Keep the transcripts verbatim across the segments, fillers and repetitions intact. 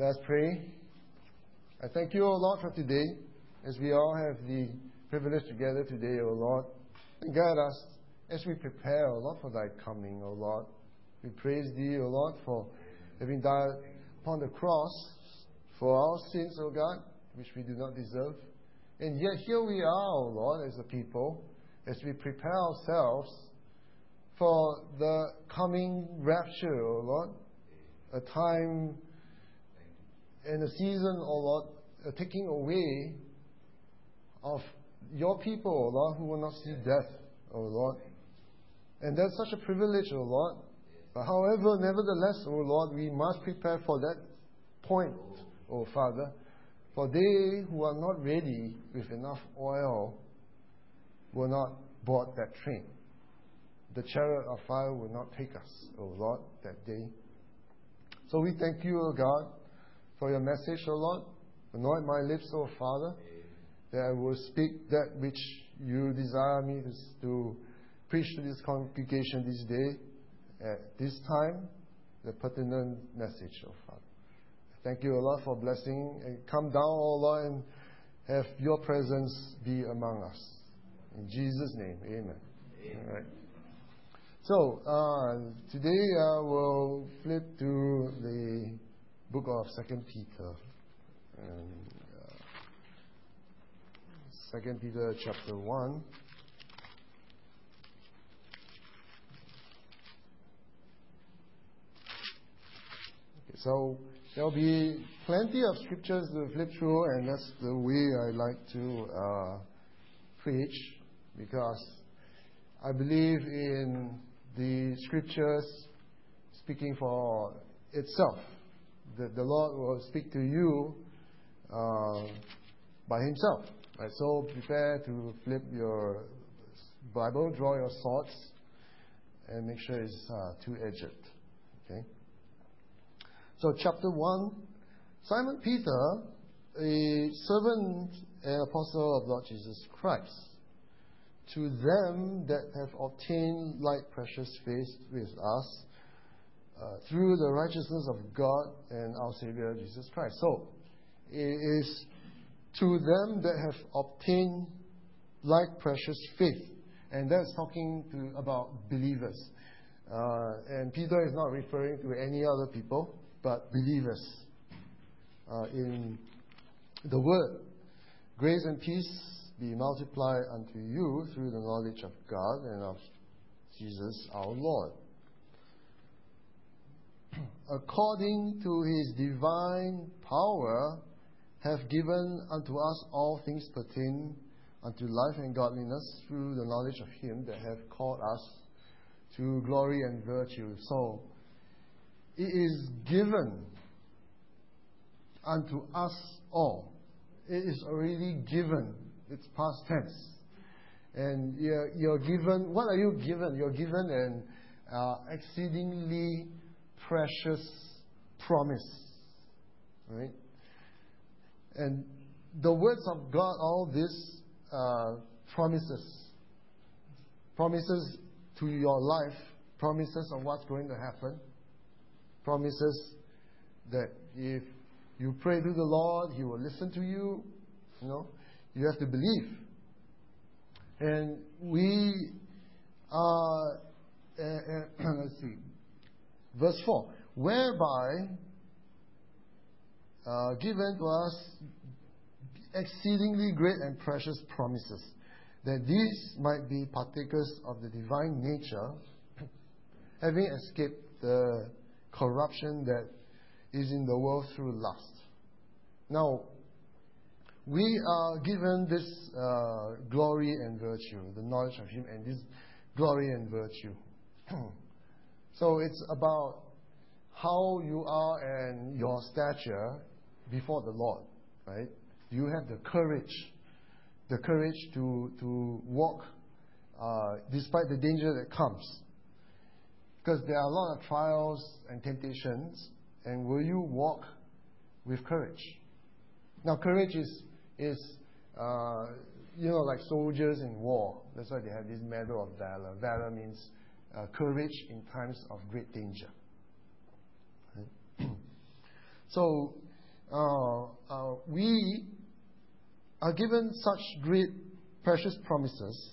Let's pray. I thank you, O Lord, for today, as we all have the privilege together today, O Lord. And guide us as we prepare, O Lord, for thy coming, O Lord. We praise thee, O Lord, for having died upon the cross for our sins, O God, which we do not deserve. And yet here we are, O Lord, as a people, as we prepare ourselves for the coming rapture, O Lord, a time and a season, O Lord, a taking away of your people, O Lord, who will not see death, O Lord. And that's such a privilege, O Lord. But however, nevertheless, O Lord, we must prepare for that point, O Father. For they who are not ready with enough oil will not board that train. The chariot of fire will not take us, O Lord, that day. So we thank you, O God, for your message, O Lord. Anoint my lips, O Father, that I will speak that which you desire me to, to preach to this congregation this day, at this time, the pertinent message, O Father. Thank you, O Lord, for blessing. And come down, O Lord, and have your presence be among us. In Jesus' name, amen. Amen. All right. So, uh, today I uh, will flip to the book of Second Peter. And, uh, Second Peter chapter one. Okay, so there will be plenty of scriptures to flip through, and that's the way I like to uh, preach, because I believe in the scriptures speaking for itself. That the Lord will speak to you uh, by Himself. Right? So prepare to flip your Bible, draw your swords, and make sure it's uh, two-edged. Okay. So chapter one, Simon Peter, a servant and apostle of Lord Jesus Christ, to them that have obtained like precious faith with us, uh, through the righteousness of God and our Savior Jesus Christ. So, it is to them that have obtained like precious faith. And that's talking to, about believers. Uh, and Peter is not referring to any other people, but believers uh, in the Word. Grace and peace be multiplied unto you through the knowledge of God and of Jesus our Lord, according to His divine power, have given unto us all things pertaining unto life and godliness through the knowledge of Him that have called us to glory and virtue. So, it is given unto us all. It is already given. It's past tense. And you're, you're given, what are you given? You're given an uh, exceedingly precious promise. Right? And the words of God, all these uh, promises, promises to your life, promises of what's going to happen, promises that if you pray to the Lord, He will listen to you. You know, you have to believe. And we are, uh, uh, let's see, verse four, whereby uh, given to us exceedingly great and precious promises, that these might be partakers of the divine nature, having escaped the corruption that is in the world through lust. Now, we are given this uh, glory and virtue, the knowledge of Him, and this glory and virtue. So it's about how you are and your stature before the Lord, right? You have the courage, the courage to to walk uh, despite the danger that comes, because there are a lot of trials and temptations. And will you walk with courage? Now, courage is is uh, you know, like soldiers in war. That's why they have this medal of valor. Valor means uh, courage in times of great danger. Right? So uh, uh, we are given such great, precious promises,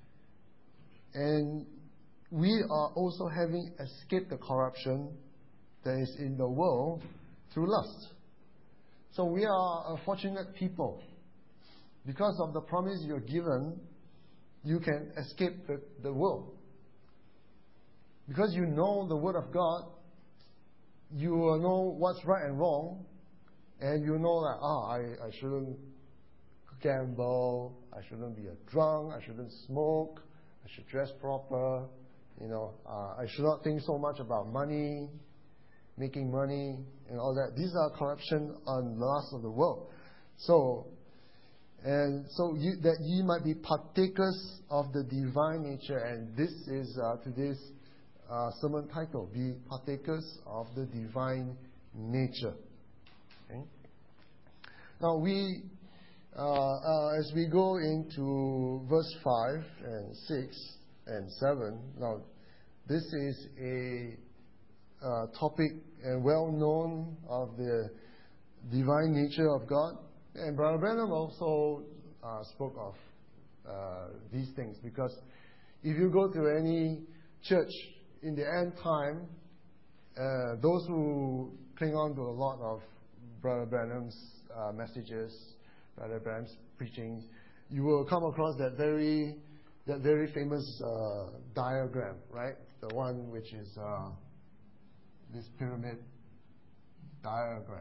and we are also having escaped the corruption that is in the world through lust. So we are a fortunate people. Because of the promise you're given, you can escape the, the world. Because you know the Word of God, you will know what's right and wrong, and you know that, ah, I, I shouldn't gamble, I shouldn't be a drunk, I shouldn't smoke, I should dress proper, you know, uh, I should not think so much about money, making money, and all that. These are corruption and lust of the world. So, and so you, that ye might be partakers of the divine nature, and this is uh, today's uh, sermon title: be partakers of the divine nature. Okay? Now we, uh, uh, as we go into verse five and six and seven. Now, this is a uh, topic and well known of the divine nature of God. And Brother Branham also uh, spoke of uh, these things, because if you go to any church in the end time, uh, those who cling on to a lot of Brother Branham's uh, messages, Brother Branham's preaching, you will come across that very that very famous uh, diagram, right? The one which is uh, this pyramid diagram,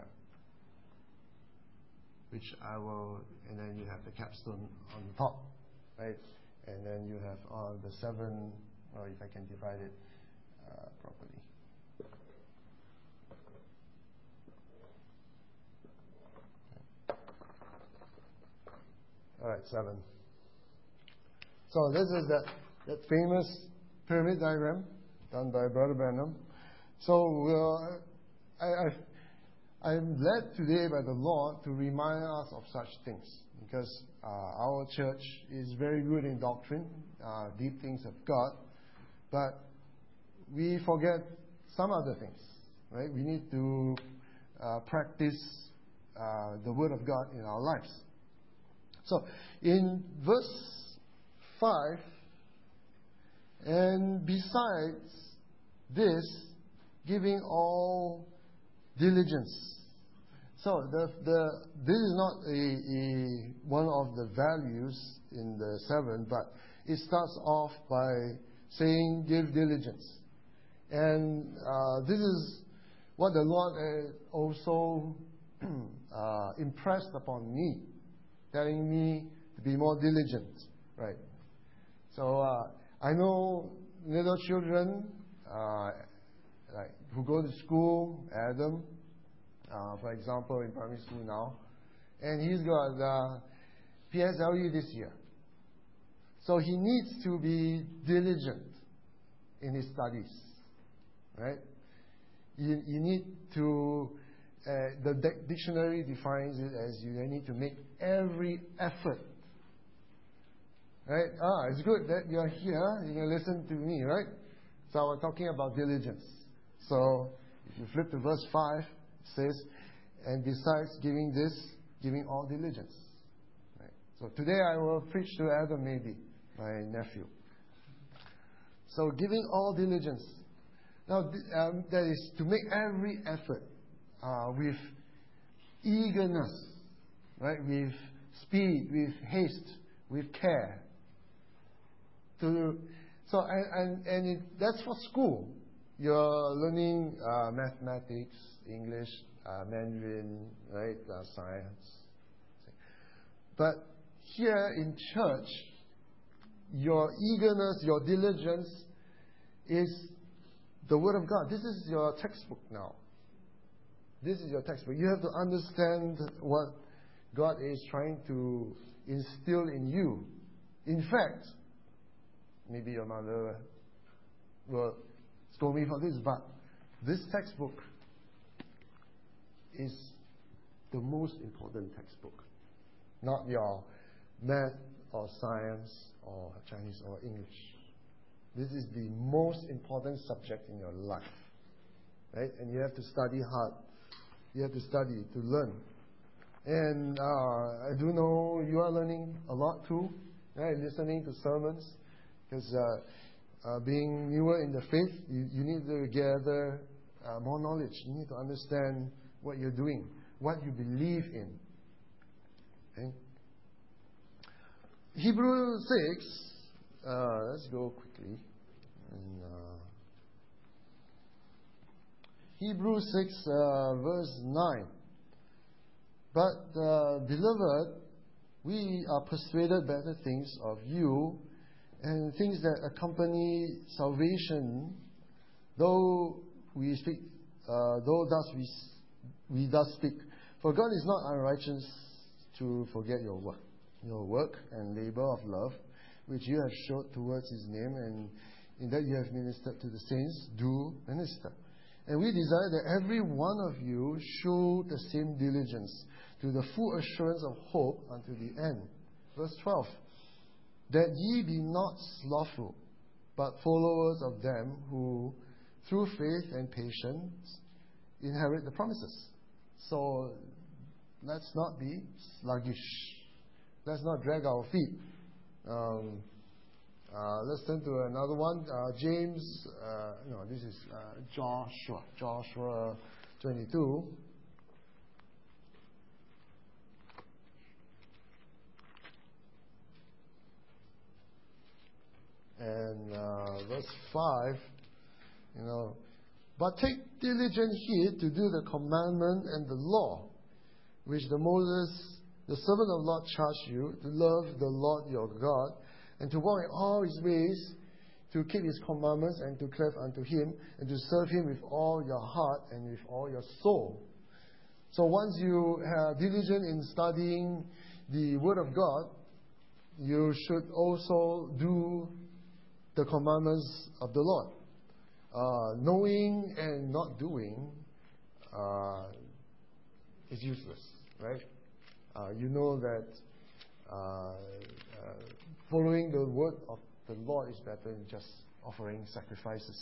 which I will, and then you have the capstone on the top, right? And then you have uh, the seven, or if I can divide it uh, properly. All right, seven. So this is that, that famous pyramid diagram done by Brother Branham. So uh, I, I, I'm led today by the Lord to remind us of such things, because uh, our church is very good in doctrine, uh, deep things of God, but we forget some other things, right? We need to uh, practice uh, the Word of God in our lives. So in verse five, and besides this, giving all diligence. So the the this is not a, a one of the values in the seven, but it starts off by saying give diligence, and uh, this is what the Lord uh, also uh, impressed upon me, telling me to be more diligent, right? So uh, I know little children uh, like who go to school, Adam, uh, for example, in primary school now, and he's got uh, P S L E this year. So he needs to be diligent in his studies, right? You, you need to, uh, the de- dictionary defines it as you need to make every effort. Right? Ah, it's good that you're here. You can listen to me, right? So we're talking about diligence. So if you flip to verse five, it says, and besides giving this, giving all diligence. Right? So today I will preach to Adam, maybe, my nephew. So giving all diligence. Now, um, that is to make every effort uh, with eagerness, right? With speed, with haste, with care. To, so and and, and it, that's for school. You're learning uh, mathematics, English, uh, Mandarin, right? Uh, science. But here in church, your eagerness, your diligence is the Word of God. This is your textbook now. This is your textbook. You have to understand what God is trying to instill in you. In fact, maybe your mother will scold me for this, but this textbook is the most important textbook. Not your math or science or Chinese or English. This is the most important subject in your life. Right? And you have to study hard. You have to study, to learn. And uh, I do know you are learning a lot too, right? Listening to sermons. Because uh, uh, being newer in the faith, you, you need to gather uh, more knowledge. You need to understand what you're doing, what you believe in. Okay? Hebrews six, uh, let's go quickly. And, uh, Hebrews six, uh, verse nine. But, uh, beloved, we are persuaded better things of you, and things that accompany salvation, though we speak, uh, though thus we, we thus speak. For God is not unrighteous to forget your work, your work and labor of love, which you have showed towards His name, and in that you have ministered to the saints. Do minister. And we desire that every one of you show the same diligence to the full assurance of hope unto the end. Verse twelve. That ye be not slothful, but followers of them who, through faith and patience, inherit the promises. So, let's not be sluggish. Let's not drag our feet. Um, uh, let's turn to another one. Uh, James, uh, no, this is uh, Joshua. Joshua twenty-two. And uh, verse five, you know, but take diligent heed to do the commandment and the law, which the Moses, the servant of the Lord, charged you, to love the Lord your God, and to walk in all His ways, to keep His commandments, and to cleave unto Him, and to serve Him with all your heart and with all your soul. So once you are diligent in studying the Word of God, you should also do the commandments of the Lord. Uh, knowing and not doing uh, is useless, right? Uh, you know that uh, uh, following the word of the Lord is better than just offering sacrifices.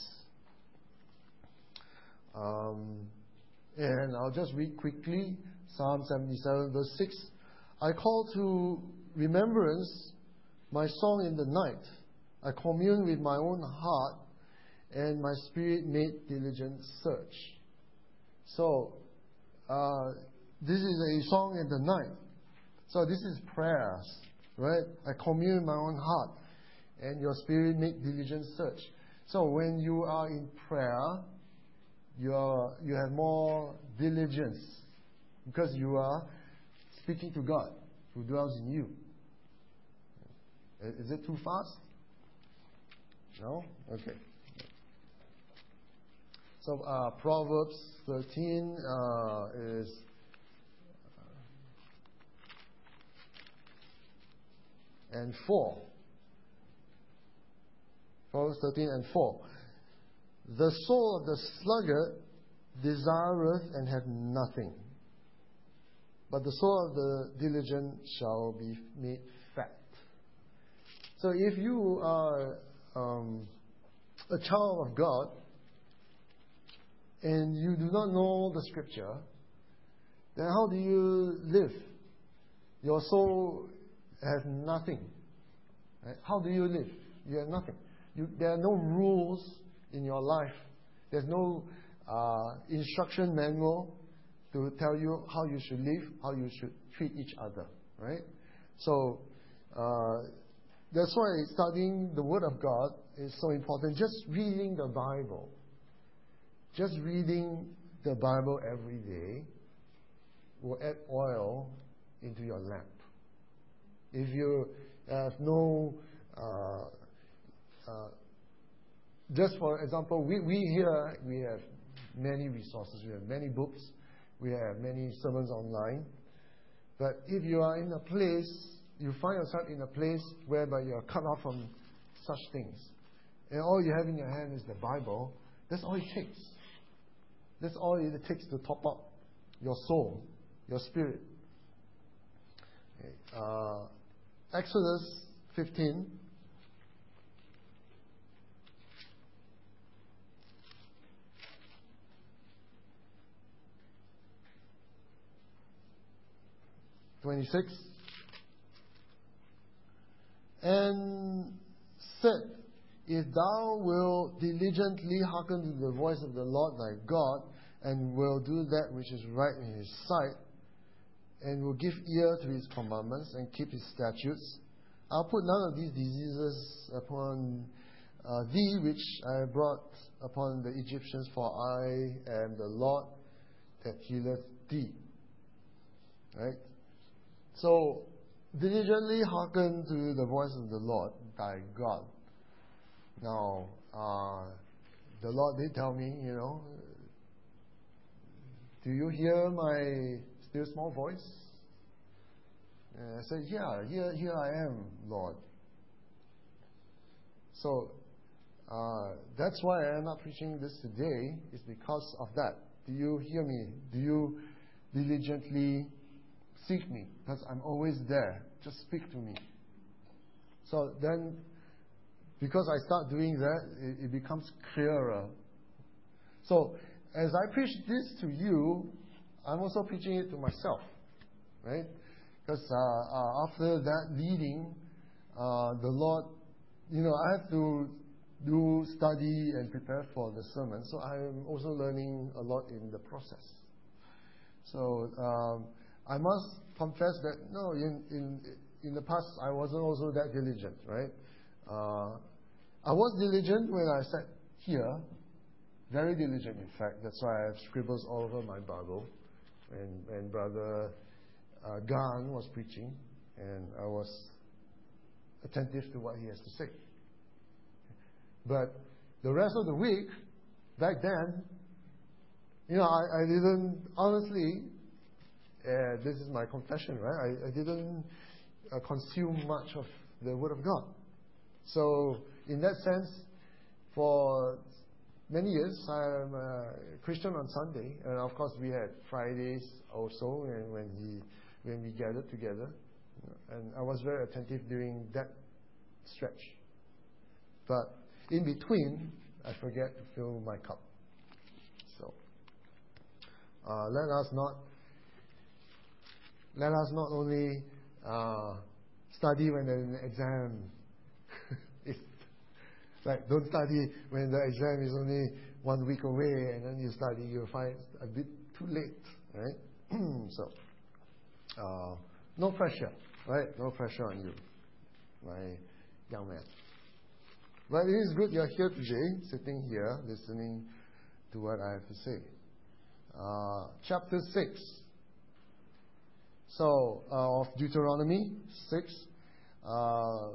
Um, and I'll just read quickly Psalm seventy-seven, verse six. I call to remembrance my song in the night. I commune with my own heart, and my spirit made diligent search. So, uh, this is a song in the night. So this is prayers, right? I commune with my own heart, and your spirit made diligent search. So when you are in prayer, you are you have more diligence because you are speaking to God who dwells in you. Is it too fast? No? Okay. So uh, Proverbs thirteen uh, is uh, and four. Proverbs thirteen and four. The soul of the sluggard desireth and hath nothing, but the soul of the diligent shall be made fat. So if you are um, a child of God, and you do not know the Scripture, then how do you live? Your soul has nothing. Right? How do you live? You have nothing. You, there are no rules in your life. There's no uh, instruction manual to tell you how you should live, how you should treat each other. Right? So, uh, that's why studying the Word of God is so important. Just reading the Bible. Just reading the Bible every day will add oil into your lamp. If you have no, uh, uh, just for example, we, we here, we have many resources, we have many books, we have many sermons online. But if you are in a place, you find yourself in a place whereby you are cut off from such things, and all you have in your hand is the Bible, that's all it takes. That's all it takes to top up your soul, your spirit. Okay. Uh, Exodus fifteen. twenty-six. And said, if thou wilt diligently hearken to the voice of the Lord thy God, and will do that which is right in his sight, and will give ear to his commandments, and keep his statutes, I'll put none of these diseases upon uh, thee, which I brought upon the Egyptians, for I am the Lord that healeth thee. Right? So, diligently hearken to the voice of the Lord thy God. Now, uh, the Lord did tell me, you know, do you hear my still small voice? And I said, yeah, here, here I am, Lord. So, uh, that's why I am not preaching this today, is because of that. Do you hear me? Do you diligently seek me? Because I'm always there. Just speak to me. So then, because I start doing that, it, it becomes clearer. So, as I preach this to you, I'm also preaching it to myself. Right? Because uh, uh, after that leading, uh, the Lord, you know, I have to do study and prepare for the sermon. So I'm also learning a lot in the process. So um, I must confess that, no, in, in, in the past, I wasn't also that diligent, right? Uh, I was diligent when I sat here, very diligent, in fact. That's why I have scribbles all over my Bible. When, when Brother uh, Gan was preaching, and I was attentive to what he has to say. But the rest of the week, back then, you know, I, I didn't, honestly, uh, this is my confession, right? I, I didn't uh, consume much of the Word of God. So, in that sense, for many years, I'm a Christian on Sunday, and of course we had Fridays also, and when he, when we gathered together, and I was very attentive during that stretch. But in between, I forget to fill my cup. So, uh, let us not let us not only uh, study when there's an exam. It's like, don't study when the exam is only one week away, and then you study, you'll find it a bit too late, right? So, uh, no pressure, right? No pressure on you, my young man. But it is good you're here today, sitting here, listening to what I have to say. Uh, chapter six. So, uh, of Deuteronomy six, uh,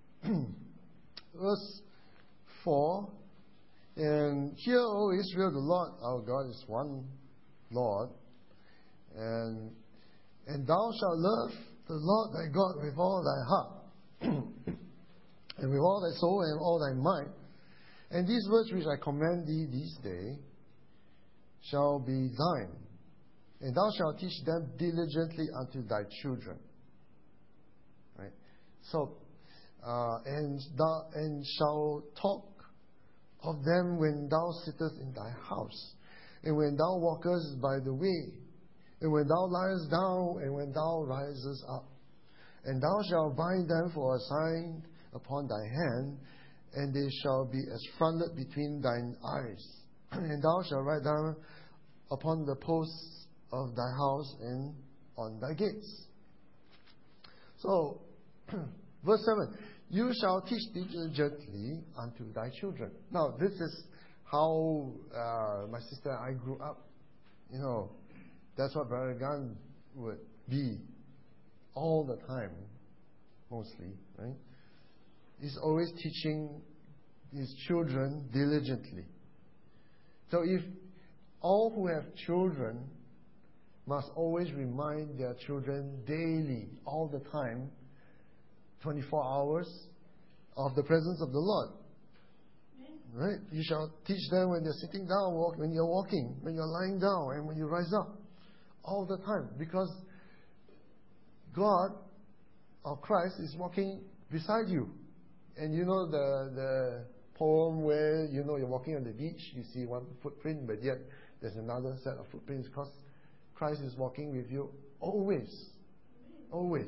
verse four. And hear, O Israel, the Lord our God is one Lord. And, and thou shalt love the Lord thy God with all thy heart, and with all thy soul, and all thy might. And these words which I command thee this day shall be thine, and thou shalt teach them diligently unto thy children. Right? So, uh, and thou and shalt talk of them when thou sittest in thy house, and when thou walkest by the way, and when thou liest down, and when thou risest up. And thou shalt bind them for a sign upon thy hand, and they shall be as frontlet between thine eyes. And thou shalt write them upon the posts of thy house and on thy gates. So, verse seven, you shall teach diligently unto thy children. Now, this is how uh, my sister and I grew up. You know, that's what Brother Gan would be all the time, mostly, right? He's always teaching his children diligently. So if all who have children must always remind their children daily, all the time, twenty-four hours, of the presence of the Lord. Right? You shall teach them when they're sitting down, walk, when you're walking, when you're lying down, and when you rise up. All the time. Because God, or Christ, is walking beside you. And you know the, the poem where, you know, you're walking on the beach, you see one footprint, but yet there's another set of footprints because Christ is walking with you always. always.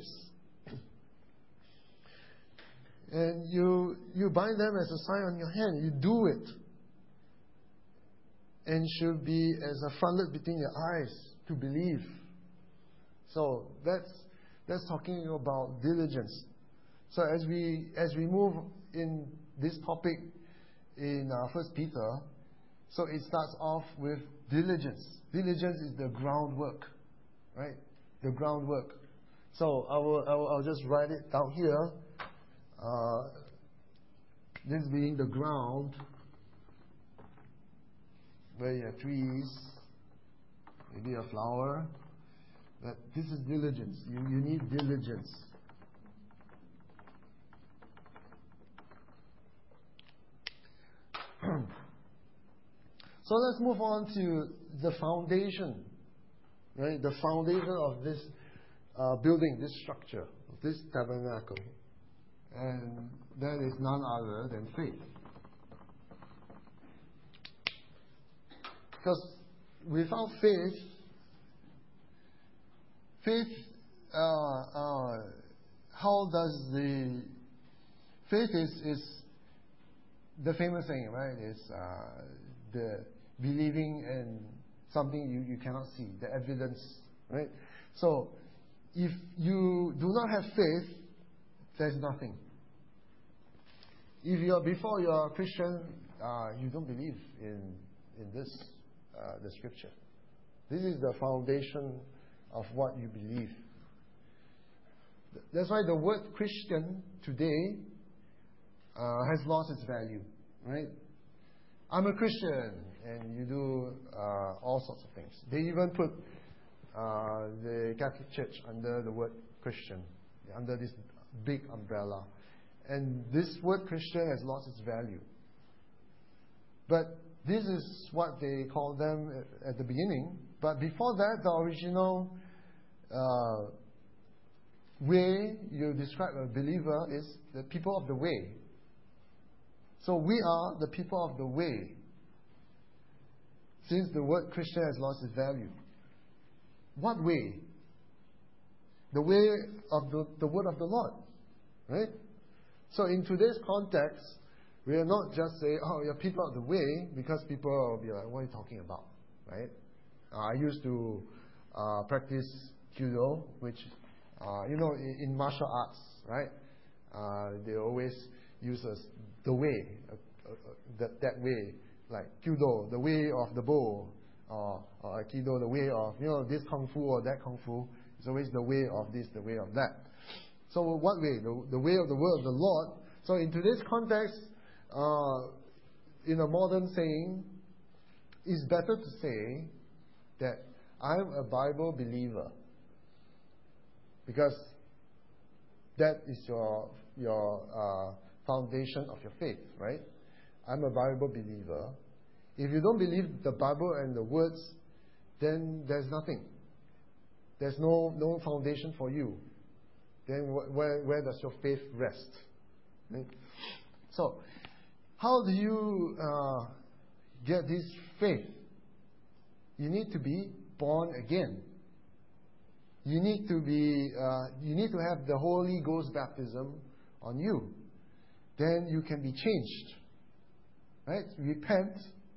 And you you bind them as a sign on your hand. You do it. And should be as a frontlet between your eyes to believe. So that's that's talking about diligence. So as we as we move in this topic in uh, First Peter, so it starts off with diligence. Diligence is the groundwork, right? The groundwork. So I will I will I'll just write it down here. Uh, this being the ground, where you have trees, maybe a flower, but this is diligence. You, you need diligence. So let's move on to the foundation, right? The foundation of this uh, building, this structure, this tabernacle. And that is none other than faith. Because without faith, faith, uh, uh, how does the faith is is the famous saying, right? Is uh, the believing in something you, you cannot see, the evidence, right? So, if you do not have faith, there's nothing. If you are before you are a Christian, uh, you don't believe in in this uh, the scripture. This is the foundation of what you believe. That's why the word Christian today uh, has lost its value, right? I'm a Christian, and you do uh, all sorts of things. They even put uh, the Catholic Church under the word Christian, under this big umbrella. And this word Christian has lost its value. But this is what they called them at, at the beginning. But before that, the original uh, way you describe a believer is the people of the way. So we are the people of the way, since the word Christian has lost its value. What way? The way of the, the word of the Lord, right? So in today's context, we are not just saying, oh, you're people of the way, because people will be like, what are you talking about, right? Uh, I used to uh, practice judo, which, uh, you know, in, in martial arts, right? Uh, they always use us the way, uh, uh, that, that way, like judo, the way of the bow, or, or aikido, the way of, you know, this kung fu or that kung fu. It's always the way of this, the way of that. So what way? The, the way of the word of the Lord. So in today's context, uh, in a modern saying, it's better to say that I'm a Bible believer, because that is your your uh, foundation of your faith, right? I'm a Bible believer. If you don't believe the Bible and the words, then there's nothing. There's no no foundation for you. Then wh- where where does your faith rest? Right? So, how do you uh, get this faith? You need to be born again. You need to be. Uh, you need to have the Holy Ghost baptism on you. Then you can be changed. Right? Repent.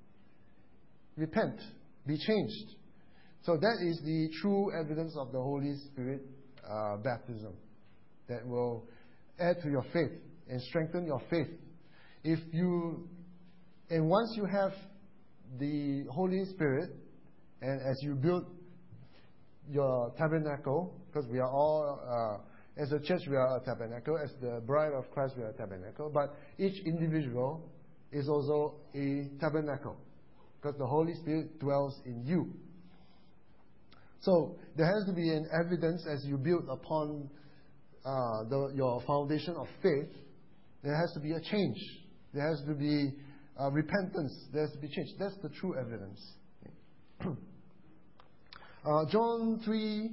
Repent. Be changed. So that is the true evidence of the Holy Spirit uh, baptism that will add to your faith and strengthen your faith. If you, and once you have the Holy Spirit, and as you build your tabernacle, because we are all, uh, as a church we are a tabernacle, as the bride of Christ we are a tabernacle, but each individual is also a tabernacle, because the Holy Spirit dwells in you. So there has to be an evidence as you build upon uh, the, your foundation of faith. There has to be a change. There has to be uh, repentance. There has to be change. That's the true evidence. uh, John three,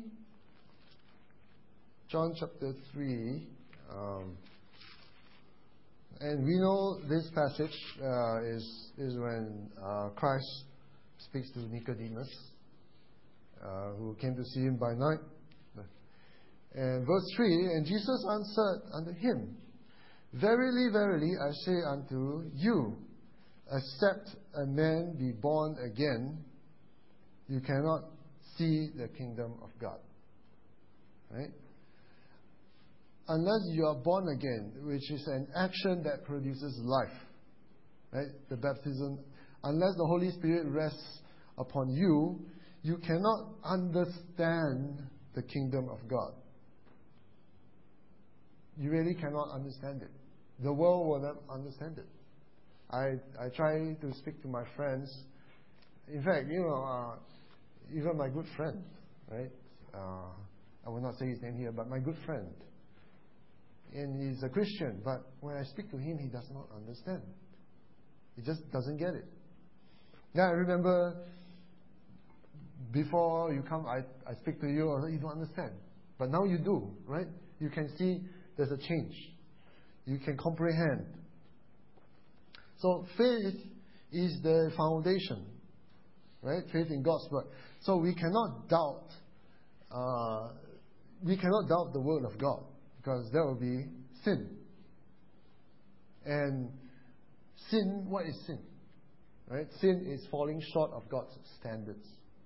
John chapter three, um, and we know this passage uh, is is when uh, Christ speaks to Nicodemus, Uh, who came to see him by night. And verse three, and Jesus answered unto him, Verily, verily, I say unto you, except a man be born again, you cannot see the kingdom of God. Right? Unless you are born again, which is an action that produces life. Right? The baptism, unless the Holy Spirit rests upon you, you cannot understand the kingdom of God. You really cannot understand it. The world will not understand it. I I try to speak to my friends. In fact, you know, uh, even my good friend, right? Uh, I will not say his name here, but my good friend. And he's a Christian, but when I speak to him, he does not understand. He just doesn't get it. Now I remember before you come, I, I speak to you, you don't understand. But now you do, right? You can see there's a change. You can comprehend. So faith is the foundation, right? Faith in God's word. So we cannot doubt. Uh, we cannot doubt the word of God because that will be sin. And sin, what is sin? Right? Sin is falling short of God's standards.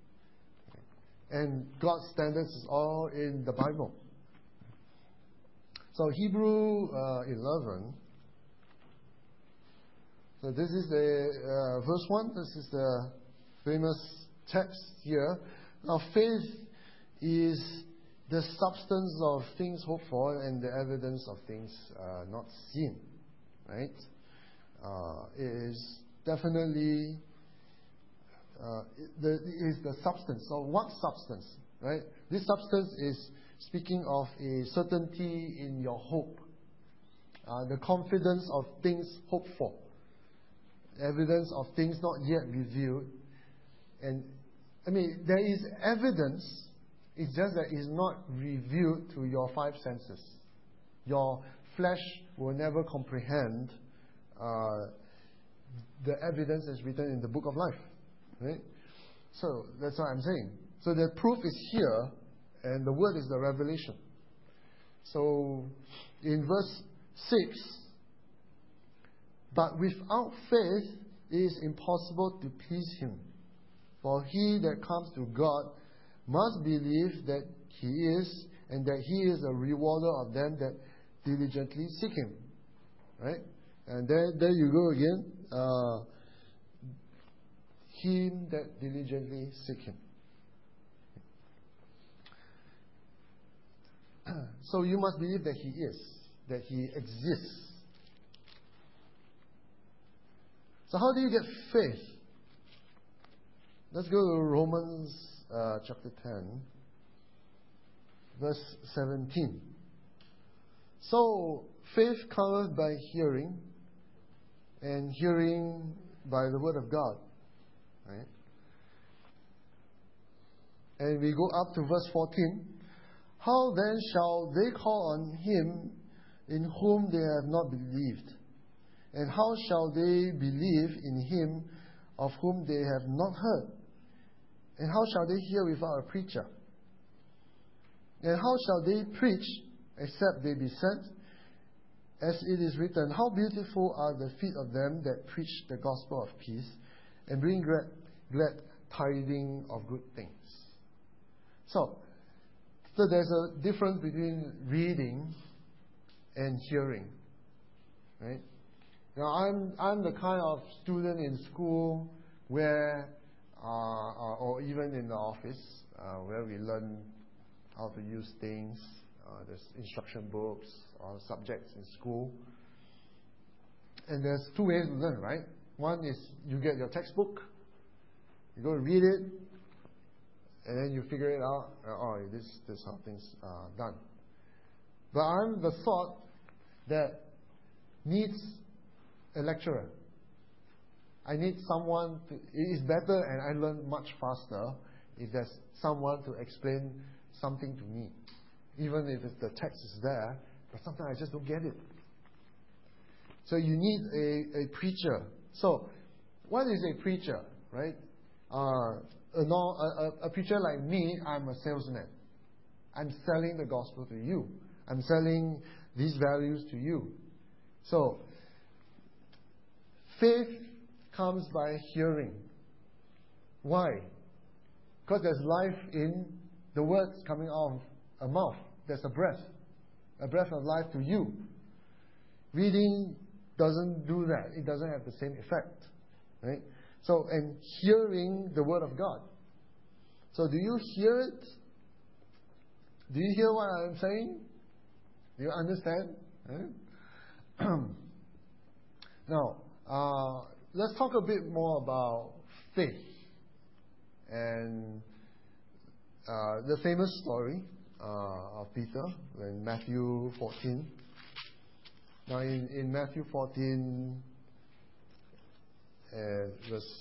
And God's standards is all in the Bible. So Hebrew uh, eleven. So this is the uh, verse one. This is the famous text here. Now faith is the substance of things hoped for and the evidence of things uh, not seen. Right? Uh, it is definitely uh, the is the substance. So what substance? Right? This substance is speaking of a certainty in your hope, uh, the confidence of things hoped for, evidence of things not yet revealed. And I mean, there is evidence, it's just that it's not revealed to your five senses. Your flesh will never comprehend uh, the evidence that's written in the book of life. Right? So that's what I'm saying. So the proof is here. And the word is the revelation. So, in verse six, but without faith it is impossible to please Him. For he that comes to God must believe that He is, and that He is a rewarder of them that diligently seek Him. Right? And there, there you go again. Uh, him that diligently seek Him. So you must believe that He is, that He exists. So how do you get faith? Let's go to Romans uh, chapter ten, verse seventeen. So faith cometh by hearing, and hearing by the word of God. Right? And we go up to verse fourteen. How then shall they call on Him in whom they have not believed? And how shall they believe in Him of whom they have not heard? And how shall they hear without a preacher? And how shall they preach except they be sent? As it is written, how beautiful are the feet of them that preach the gospel of peace and bring glad, glad tidings of good things. So, So there's a difference between reading and hearing, right? Now I'm I'm the kind of student in school where, uh, or even in the office, uh, where we learn how to use things. Uh, there's instruction books or subjects in school, and there's two ways to learn, right? One is you get your textbook, you go read it. And then you figure it out, oh, this, this is how things are done. But I'm the thought that needs a lecturer. I need someone to, it is better and I learn much faster if there's someone to explain something to me. Even if the text is there, but sometimes I just don't get it. So you need a, a preacher. So, what is a preacher, right? Uh, A, a, a preacher like me, I'm a salesman. I'm selling the gospel to you. I'm selling these values to you. So, faith comes by hearing. Why? Because there's life in the words coming out of a mouth. There's a breath. A breath of life to you. Reading doesn't do that. It doesn't have the same effect. Right? So, and hearing the word of God. So, do you hear it? Do you hear what I'm saying? Do you understand? Right? Now, uh, let's talk a bit more about faith. And uh, the famous story uh, of Peter in Matthew fourteen. Now, in, in Matthew fourteen, uh, verse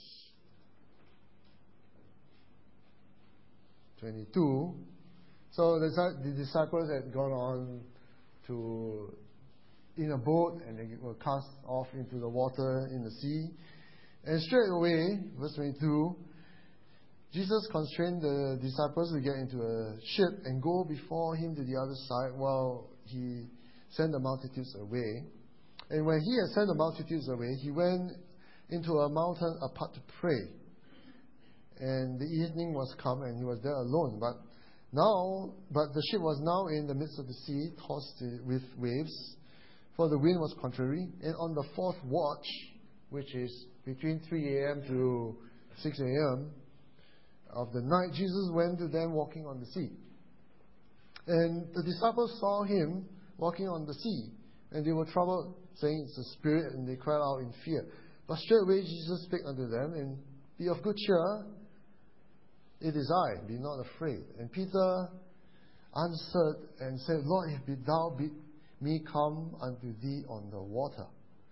twenty-two, so the, the disciples had gone on to in a boat, and they were cast off into the water in the sea. And straight away, verse twenty-two, Jesus constrained the disciples to get into a ship and go before him to the other side while he sent the multitudes away. And when he had sent the multitudes away, he went into a mountain apart to pray. And the evening was come, and he was there alone. But now, but the ship was now in the midst of the sea, tossed with waves, for the wind was contrary. And on the fourth watch, which is between three a.m. to six a.m. of the night, Jesus went to them walking on the sea. And the disciples saw him walking on the sea, and they were troubled, saying, "It's a spirit," and they cried out in fear. But straightway Jesus spake unto them, and "Be of good cheer, it is I, be not afraid." And Peter answered and said, "Lord, if bid thou bid me come unto thee on the water."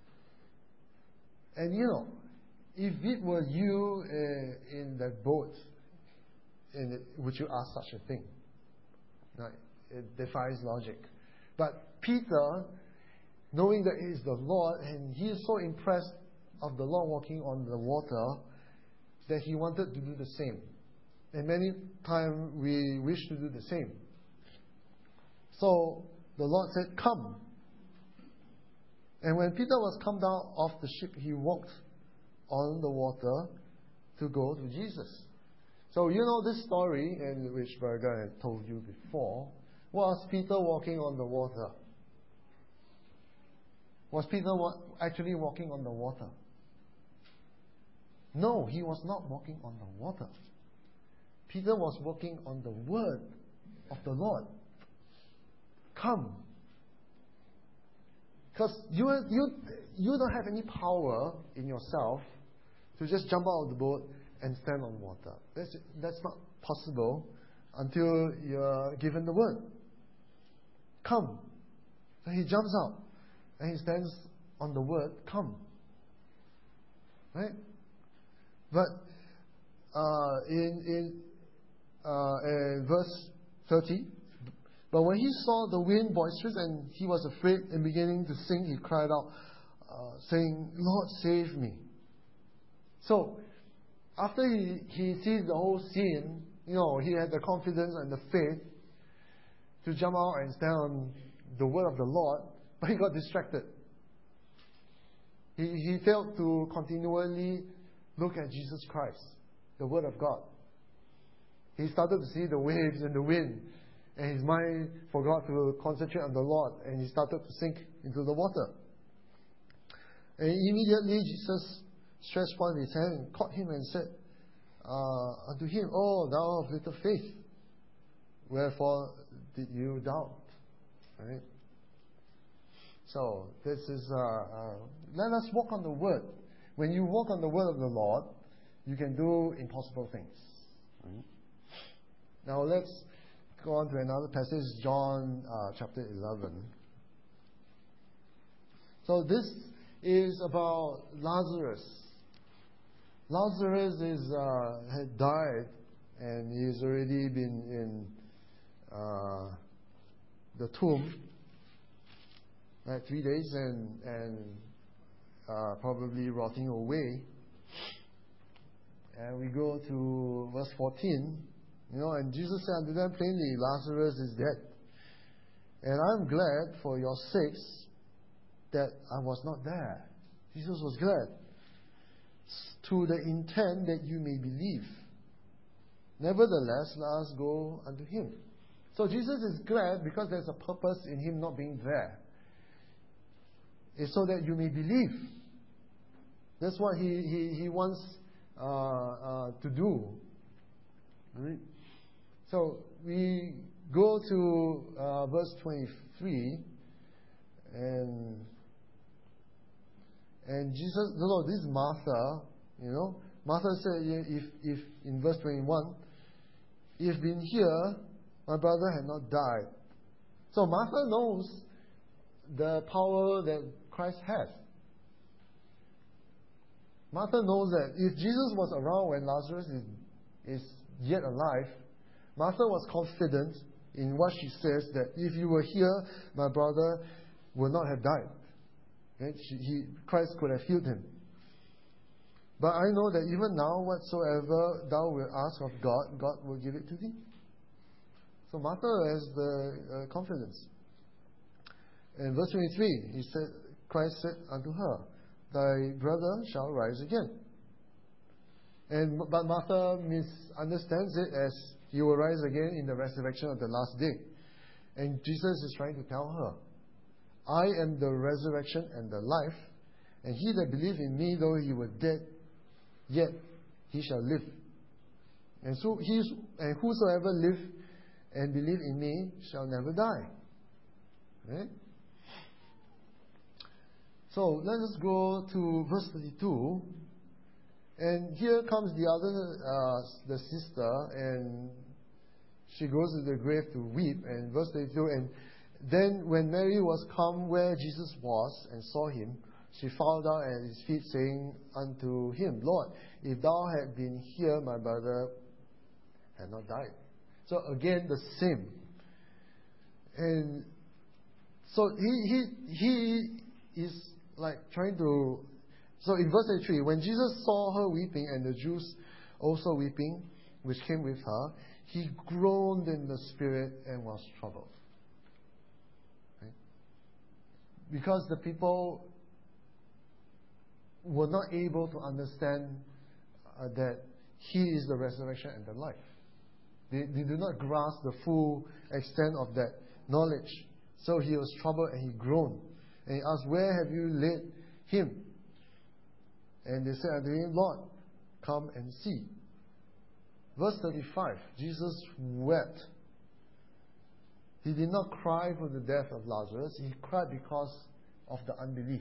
And you know, if it were you uh, in that boat, and it, would you ask such a thing? No, it defies logic. But Peter, knowing that it is the Lord, and he is so impressed of the Lord walking on the water, that he wanted to do the same. And many times we wish to do the same. So the Lord said, "Come." And when Peter was come down off the ship, he walked on the water to go to Jesus. So you know this story, and which Berger had told you before, was Peter walking on the water. Was Peter wa- actually walking on the water? No, he was not walking on the water. Peter was walking on the word of the Lord. Come. Because you, you, you don't have any power in yourself to just jump out of the boat and stand on water. That's, that's not possible until you're given the word. Come. So he jumps out and he stands on the word, come. Right? But uh, in, in, uh, in verse thirty, but when he saw the wind boisterous and he was afraid and beginning to sink, he cried out, uh, saying, "Lord, save me." So, after he, he sees the whole scene, you know, he had the confidence and the faith to jump out and stand on the word of the Lord, but he got distracted. He, he failed to continually look at Jesus Christ, the word of God. He started to see the waves and the wind, and his mind forgot to concentrate on the Lord, and he started to sink into the water. And immediately Jesus stretched forth his hand and caught him and said uh, unto him, "Oh, thou of little faith, wherefore did you doubt?" Right? So this is uh, uh, let us walk on the word. When you walk on the word of the Lord, you can do impossible things. Right? Now let's go on to another passage, John uh, chapter eleven. So this is about Lazarus. Lazarus is uh, had died, and he's already been in uh, the tomb, right, three days, and and uh, probably rotting away. And we go to verse fourteen. You know, and Jesus said unto them plainly, Lazarus is dead. And I'm glad for your sakes that I was not there. Jesus was glad. To the intent that you may believe. Nevertheless, let us go unto him. So Jesus is glad because there's a purpose in him not being there. It's so that you may believe. That's what he, he, he wants uh, uh, to do. Right? So we go to uh, verse twenty-three, and and Jesus, no, this is Martha, you know. Martha said, if, if in verse twenty-one, if been here, my brother had not died. So Martha knows the power that Christ has. Martha knows that if Jesus was around when Lazarus is, is yet alive, Martha was confident in what she says, that if you were here, my brother would not have died. Right? She, he, Christ could have healed him. But I know that even now, whatsoever thou wilt ask of God, God will give it to thee. So Martha has the uh, confidence. In verse twenty-three, he said, Christ said unto her, thy brother shall rise again. And but Martha misunderstands it as he will rise again in the resurrection of the last day. And Jesus is trying to tell her, I am the resurrection and the life, and he that believe in me, though he were dead, yet he shall live. And so he and whosoever live and believe in me shall never die. Right? So let us go to verse thirty-two. And here comes the other, uh, the sister, and she goes to the grave to weep. And verse thirty-two, and then when Mary was come where Jesus was and saw him, she fell down at his feet, saying unto him, Lord, if thou had been here, my brother had not died. So again, the same. And so he he he is like trying to. So in verse thirty-three, when Jesus saw her weeping and the Jews also weeping, which came with her, he groaned in the spirit and was troubled. Right? Because the people were not able to understand uh, that he is the resurrection and the life. They, they do not grasp the full extent of that knowledge. So he was troubled and he groaned. And he asked, where have you laid him? And they said unto him, Lord, come and see. Verse thirty-five, Jesus wept. He did not cry for the death of Lazarus. He cried because of the unbelief.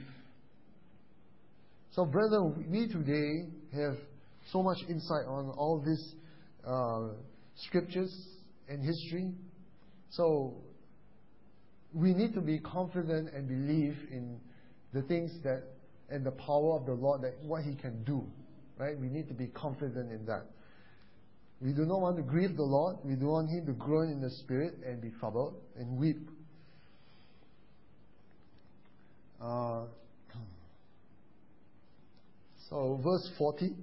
So, brethren, we today have so much insight on all these uh, scriptures and history. So, we need to be confident and believe in the things that and the power of the Lord, that what He can do. Right? We need to be confident in that. We do not want to grieve the Lord. We do want Him to groan in the spirit and be troubled and weep. Uh, so, verse forty.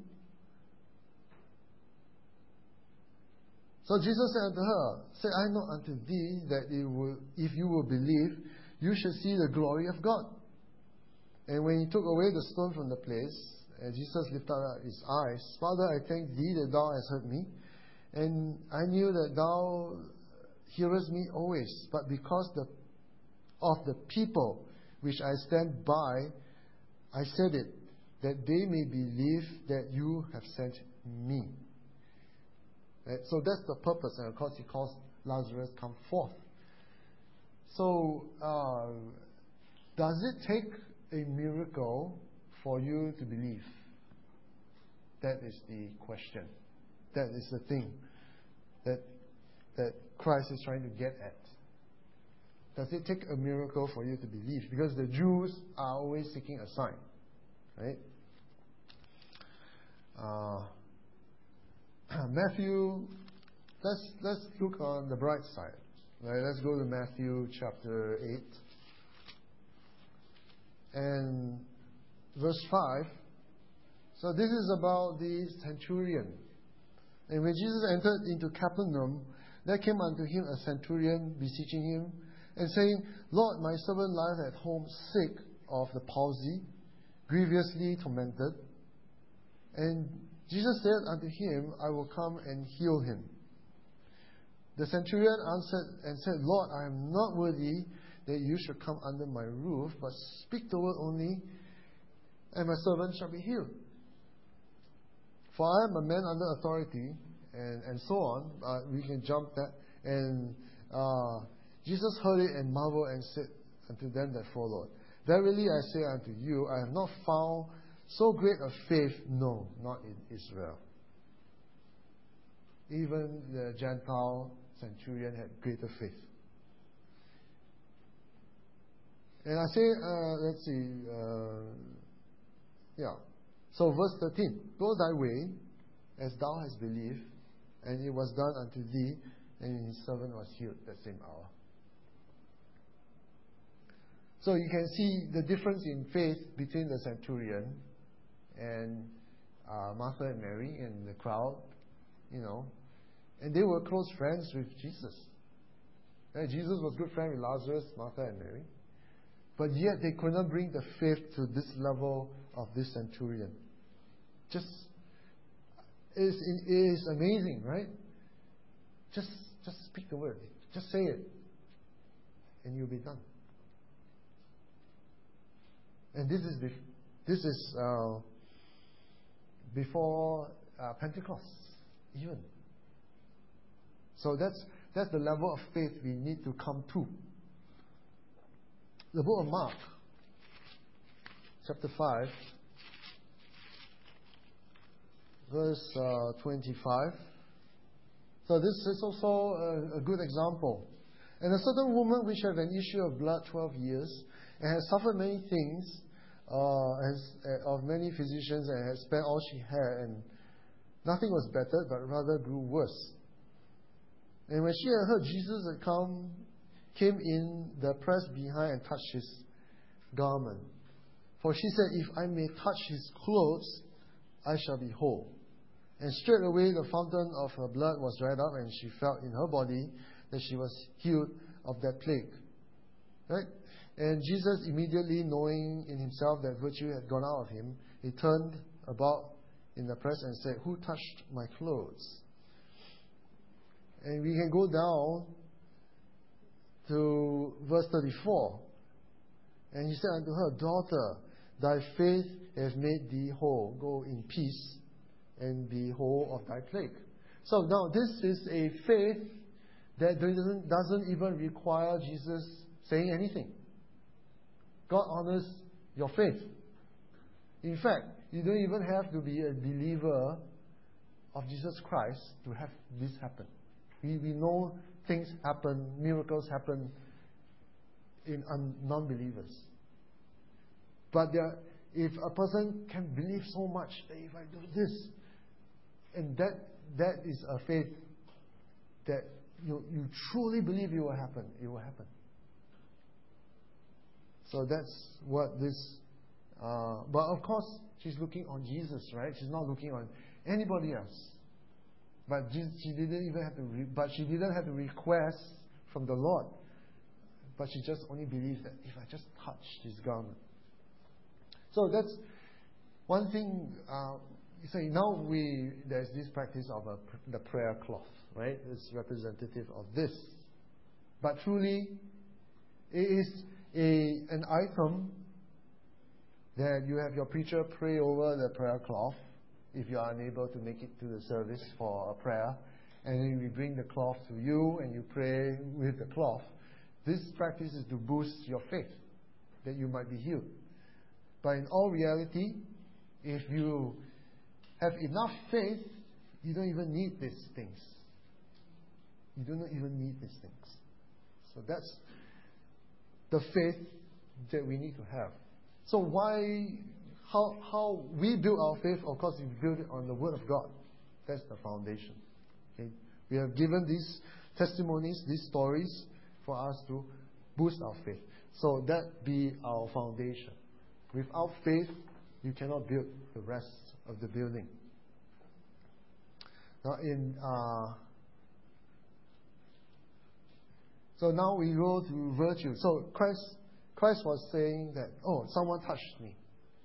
So Jesus said unto her, Say I not unto thee that it will, if you will believe, you shall see the glory of God. And when he took away the stone from the place, and Jesus lifted up his eyes, Father, I thank thee that thou hast heard me. And I knew that thou hearest me always. But because the, of the people which I stand by, I said it, that they may believe that you have sent me. Right? So that's the purpose. And of course he calls Lazarus come forth. So, uh, does it take a miracle for you to believe? That is the question. That is the thing that that Christ is trying to get at. Does it take a miracle for you to believe? Because the Jews are always seeking a sign, right? Uh, Matthew, let's let's look on the bright side. Right? Let's go to Matthew chapter eight and verse five. So this is about the centurion. And when Jesus entered into Capernaum, there came unto him a centurion beseeching him, and saying, Lord, my servant lieth at home sick of the palsy, grievously tormented. And Jesus said unto him, I will come and heal him. The centurion answered and said, Lord, I am not worthy that you should come under my roof, but speak the word only, and my servant shall be healed. For I am a man under authority, and, and so on. Uh, we can jump that. And uh, Jesus heard it and marveled and said unto them that followed, Verily I say unto you, I have not found so great a faith, no, not in Israel. Even the Gentile centurion had greater faith. And I say, uh, let's see, uh, yeah. So verse thirteen, Go thy way, as thou hast believed, and it was done unto thee, and his servant was healed that same hour. So you can see the difference in faith between the centurion and uh, Martha and Mary and the crowd, you know. And they were close friends with Jesus. And Jesus was good friend with Lazarus, Martha and Mary. But yet they could not bring the faith to this level of this centurion. Just, it is, it is amazing, right? Just, just speak the word. Just say it. And you'll be done. And this is, this is uh, before uh, Pentecost, even. So that's that's the level of faith we need to come to. The book of Mark, chapter five, verse uh, twenty-five. So this is also a, a good example. And a certain woman which had an issue of blood twelve years, and had suffered many things uh, has, uh, of many physicians, and had spent all she had, and nothing was better, but rather grew worse. And when she had heard Jesus had come, came in the press behind and touched his garment. For she said, If I may touch his clothes, I shall be whole. And straightway the fountain of her blood was dried up, and she felt in her body that she was healed of that plague. Right? And Jesus, immediately knowing in himself that virtue had gone out of him, he turned about in the press and said, Who touched my clothes? And we can go down to verse thirty-four. And he said unto her, Daughter, thy faith hath made thee whole. Go in peace and be whole of thy plague. So now this is a faith that doesn't, doesn't even require Jesus saying anything. God honors your faith. In fact, you don't even have to be a believer of Jesus Christ to have this happen. We, we know things happen, miracles happen in un, non-believers. But there, if a person can believe so much that if I do this, and that that is a faith that you, you truly believe it will happen, it will happen. So that's what this... Uh, but of course, she's looking on Jesus, right? She's not looking on anybody else. But she didn't even have to. Re- but she didn't have to request from the Lord. But she just only believed that if I just touch his garment. So that's one thing. Uh, so now we there's this practice of a, the prayer cloth, right? It's representative of this. But truly, it is a an item that you have your preacher pray over the prayer cloth. If you are unable to make it to the service for a prayer, and then we bring the cloth to you and you pray with the cloth. This practice is to boost your faith, that you might be healed. But in all reality, if you have enough faith, you don't even need these things. You do not even need these things. So that's the faith that we need to have. So why... How how we build our faith, of course, we build it on the Word of God. That's the foundation. Okay? We have given these testimonies, these stories, for us to boost our faith. So that be our foundation. Without faith, you cannot build the rest of the building. Now in uh, so now we go to virtue. So Christ Christ was saying that, oh, someone touched me,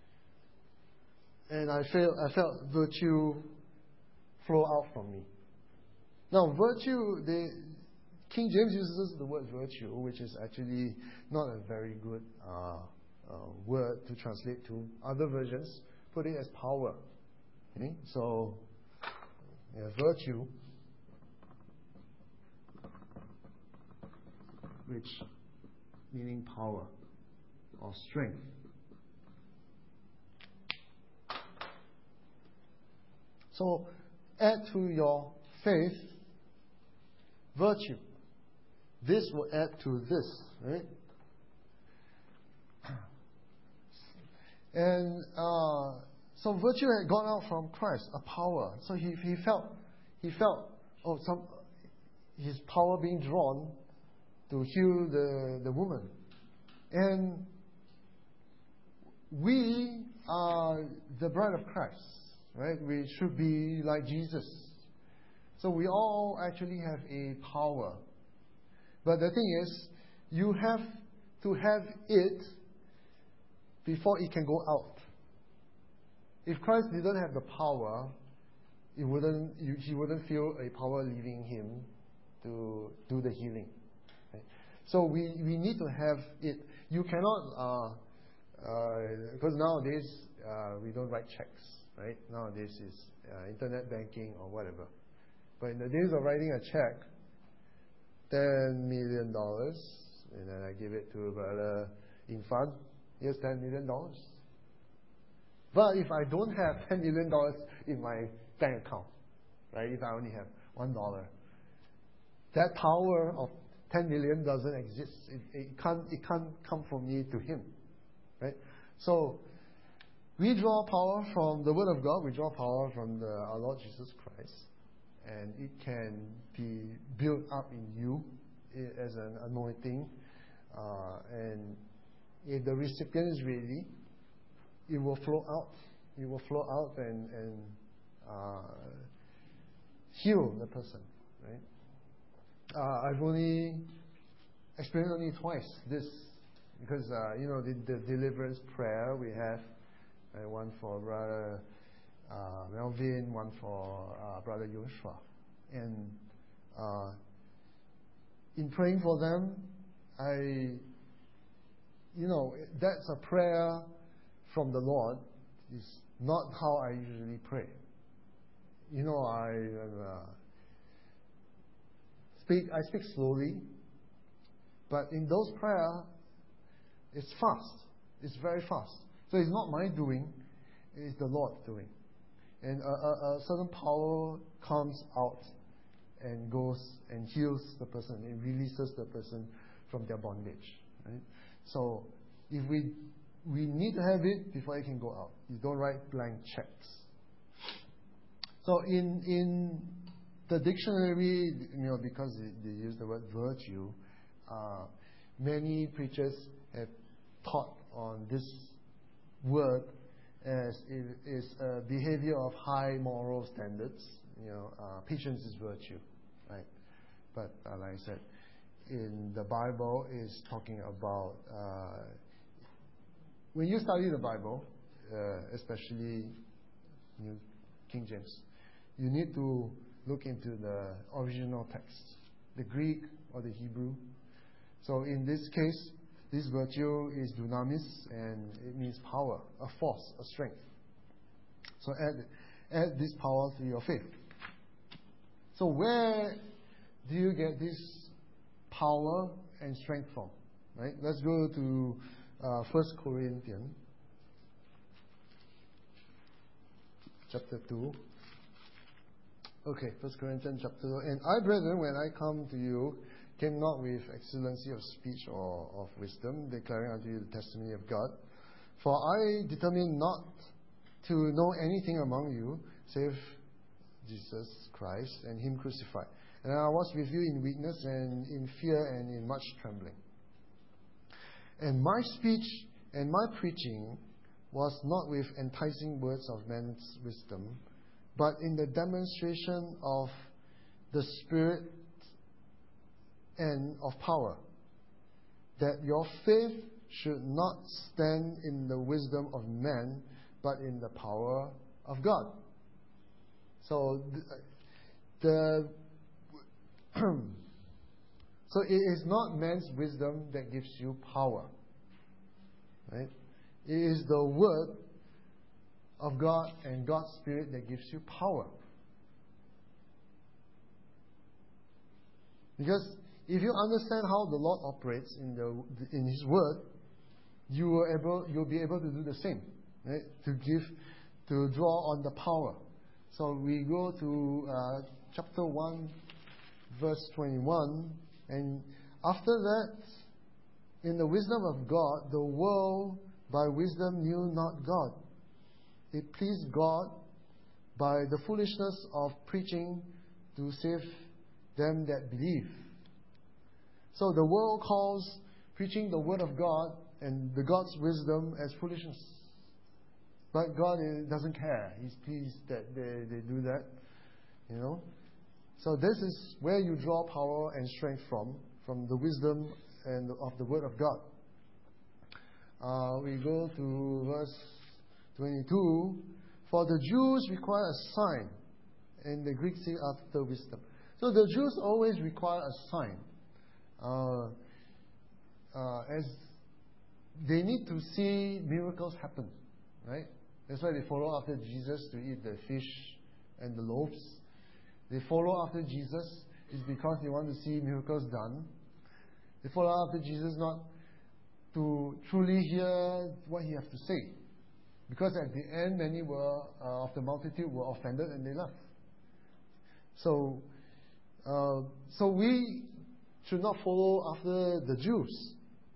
and I felt I felt virtue flow out from me. Now virtue, the King James uses the word virtue, which is actually not a very good uh, uh, word to translate to. Other versions put it as power. Okay? So, yeah, virtue, which meaning power or strength. So, add to your faith virtue. This will add to this, right? And uh, so virtue had gone out from Christ, a power. So he he felt he felt oh some his power being drawn to heal the, the woman. And we are the bride of Christ, right? We should be like Jesus. So we all actually have a power. But the thing is, you have to have it before it can go out. If Christ didn't have the power, it wouldn't, he wouldn't feel a power leaving him to do the healing. Okay? So we, we need to have it. You cannot, uh, uh, because nowadays uh, we don't write checks, right? Nowadays it's uh, internet banking or whatever. But in the days of writing a check, ten million dollars, and then I give it to Brother Infan, here's ten million dollars. But if I don't have ten million dollars in my bank account, right, if I only have one dollar, that power of ten million doesn't exist. It, it, can't, it can't come from me to him, right? So, we draw power from the Word of God, we draw power from the, our Lord Jesus Christ, and it can be built up in you as an anointing, uh, and if the recipient is ready, it will flow out. It will flow out and, and uh, heal the person, right? Uh, I've only experienced only twice this, because uh, you know the, the deliverance prayer we have, uh, one for Brother uh, Melvin, one for uh, Brother Joshua, and uh, in praying for them, I, you know, that's a prayer from the Lord. It's not how I usually pray. You know, I uh, speak. I speak slowly, but in those prayers, it's fast. It's very fast. So it's not my doing; it's the Lord doing. And a, a, a certain power comes out and goes and heals the person. It releases the person from their bondage. Right? So if we we need to have it before it can go out. You don't write blank checks. So in in the dictionary, you know, because they, they use the word virtue, uh, many preachers have taught on this word as it is a behavior of high moral standards. You know, uh, patience is virtue, right? But uh, like I said, in the Bible is talking about uh, when you study the Bible, uh, especially New King James, you need to look into the original text, the Greek or the Hebrew. So in this case, this virtue is dunamis, and it means power, a force, a strength. So add, add this power to your faith. So where do you get this power and strength from? Right? Let's go to uh, First Corinthians chapter two. Okay, First Corinthians chapter two. And I, brethren, when I come to you, came not with excellency of speech or of wisdom, declaring unto you the testimony of God. For I determined not to know anything among you, save Jesus Christ and Him crucified. And I was with you in weakness and in fear and in much trembling. And my speech and my preaching was not with enticing words of man's wisdom, but in the demonstration of the Spirit and of power, that your faith should not stand in the wisdom of men, but in the power of God. So the, the so it is not man's wisdom that gives you power, right? It is the word of God and God's Spirit that gives you power. Because if you understand how the Lord operates in the in His Word, you will able you'll be able to do the same, right? To give, to draw on the power. So we go to uh, chapter one, verse twenty-one, and after that, in the wisdom of God, the world by wisdom knew not God. It pleased God by the foolishness of preaching to save them that believe. So the world calls preaching the word of God and the God's wisdom as foolishness. But God doesn't care. He's pleased that they, they do that. You know? So this is where you draw power and strength from, from the wisdom and of the word of God. Uh, we go to verse twenty-two. For the Jews require a sign, and the Greeks seek after wisdom. So the Jews always require a sign. Uh, uh, as they need to see miracles happen, right? That's why they follow after Jesus to eat the fish and the loaves. They follow after Jesus is because they want to see miracles done. They follow after Jesus not to truly hear what He has to say, because at the end many were uh, of the multitude were offended and they left. So, uh, so we should not follow after the Jews.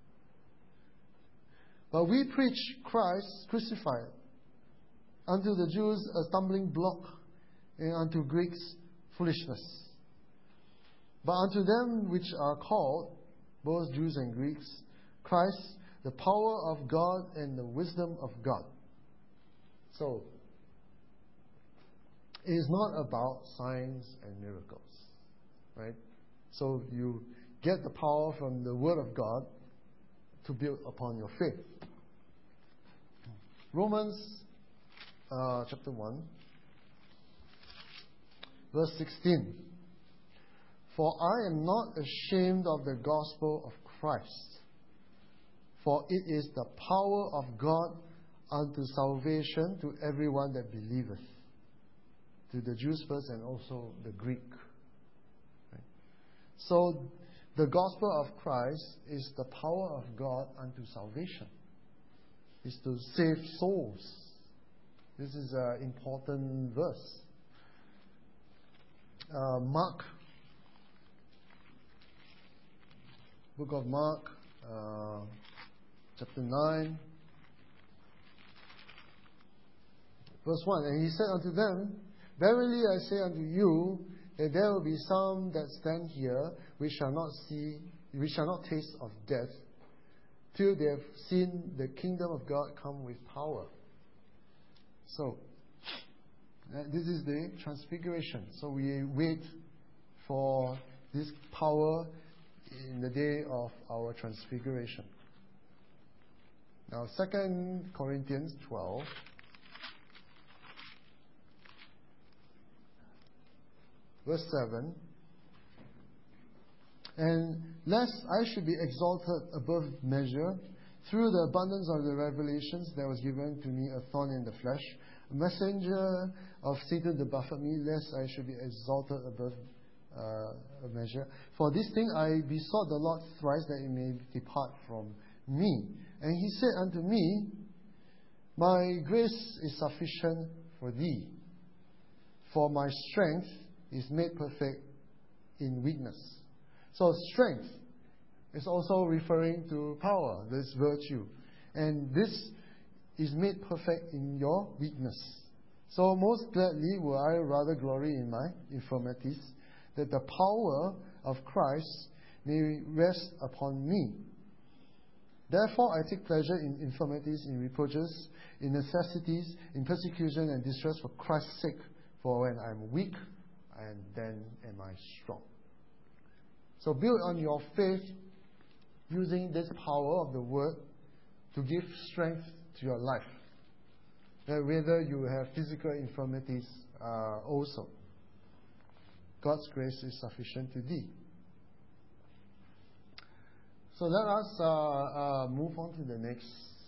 But we preach Christ crucified, unto the Jews a stumbling block, and unto Greeks foolishness. But unto them which are called, both Jews and Greeks, Christ, the power of God and the wisdom of God. So, it is not about signs and miracles, right? So you get the power from the Word of God to build upon your faith. Romans uh, chapter one, verse sixteen. For I am not ashamed of the gospel of Christ, for it is the power of God unto salvation to everyone that believeth, to the Jews first and also the Greek. Right? So the gospel of Christ is the power of God unto salvation. It's to save souls. This is an important verse. Uh, Mark, book of Mark, uh, chapter nine, verse one. And He said unto them, Verily I say unto you, that there will be some that stand here which shall not see, which shall not taste of death, till they have seen the kingdom of God come with power. So, uh, this is the transfiguration. So we wait for this power in the day of our transfiguration. Now, Second Corinthians twelve. Verse seven. And lest I should be exalted above measure, through the abundance of the revelations there was given to me a thorn in the flesh, a messenger of Satan to buffet me, lest I should be exalted above uh, a measure. For this thing I besought the Lord thrice, that it may depart from me. And He said unto me, My grace is sufficient for thee, for my strength is made perfect in weakness. So strength is also referring to power, this virtue. And this is made perfect in your weakness. So most gladly will I rather glory in my infirmities, that the power of Christ may rest upon me. Therefore I take pleasure in infirmities, in reproaches, in necessities, in persecution and distress for Christ's sake. For when I'm weak, and then am I strong. So build on your faith using this power of the Word to give strength to your life. That whether you have physical infirmities uh, also, God's grace is sufficient to thee. So let us uh, uh, move on to the next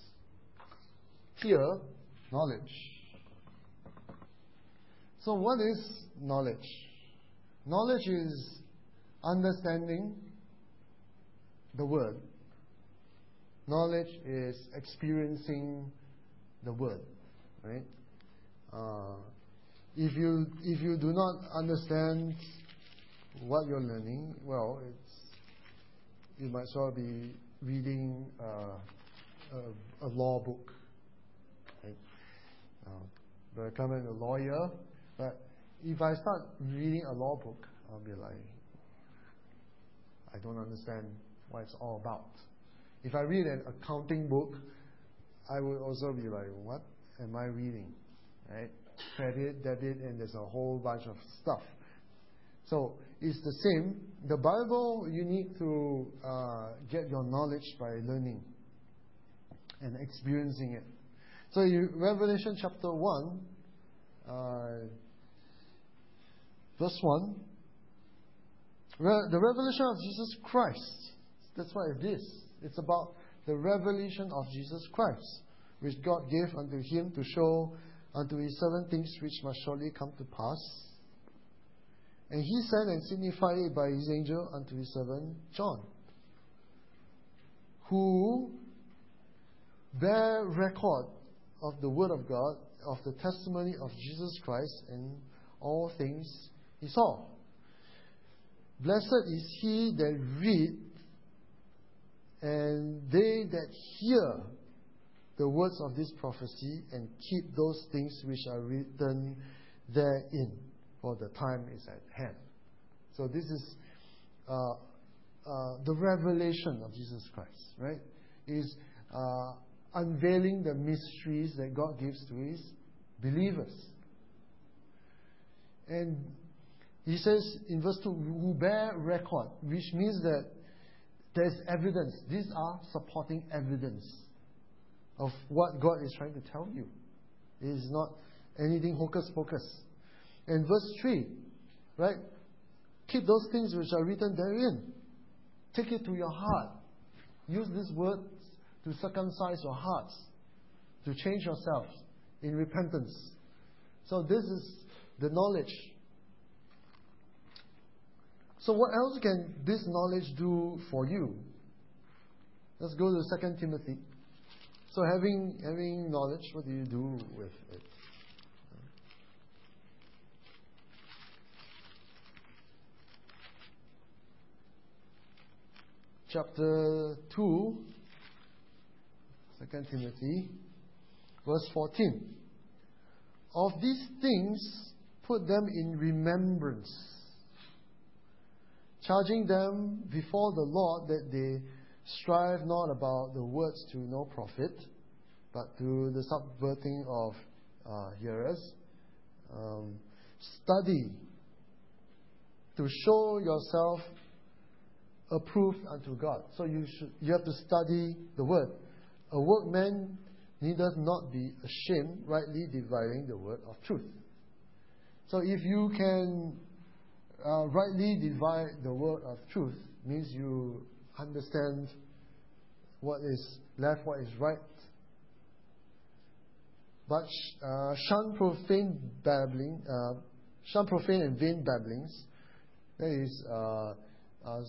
tier, knowledge. So what is knowledge? Knowledge is understanding the Word. Knowledge is experiencing the Word, right? Uh, if you if you do not understand what you're learning, well, it's you might as well be reading uh, a, a law book. Right? Uh, but I come in a lawyer, but if I start reading a law book, I'll be like, I don't understand what it's all about. If I read an accounting book, I would also be like, what am I reading? Right? Credit, debit, and there's a whole bunch of stuff. So it's the same. The Bible, you need to uh, get your knowledge by learning and experiencing it. So you, Revelation chapter one, uh, verse one, re- the revelation of Jesus Christ. That's what it is. It's about the revelation of Jesus Christ, which God gave unto him to show unto his servant things which must surely come to pass. And he sent and signified it by his angel unto his servant John, who bear record of the word of God, of the testimony of Jesus Christ, and all things he saw. Blessed is he that read, and they that hear the words of this prophecy, and keep those things which are written therein, for the time is at hand. So this is uh, uh, the revelation of Jesus Christ, right? Is uh, unveiling the mysteries that God gives to his believers. And he says in verse two, who bear record, which means that there's evidence. These are supporting evidence of what God is trying to tell you. It is not anything hocus pocus. And verse three, right? Keep those things which are written therein. Take it to your heart. Use these words to circumcise your hearts, to change yourself in repentance. So this is the knowledge. So what else can this knowledge do for you? Let's go to Second Timothy. So having having knowledge, what do you do with it? Chapter two, Second Timothy, verse fourteen. Of these things, put them in remembrance, charging them before the Lord that they strive not about the words to no profit, but to the subverting of uh, hearers. Um, study to show yourself approved unto God. So you should you have to study the word. A workman needeth not be ashamed, rightly dividing the word of truth. So if you can uh, rightly divide the word of truth, means you understand what is left, what is right. But uh, shun profane babbling, uh, shun profane and vain babblings. That is, uh, uh,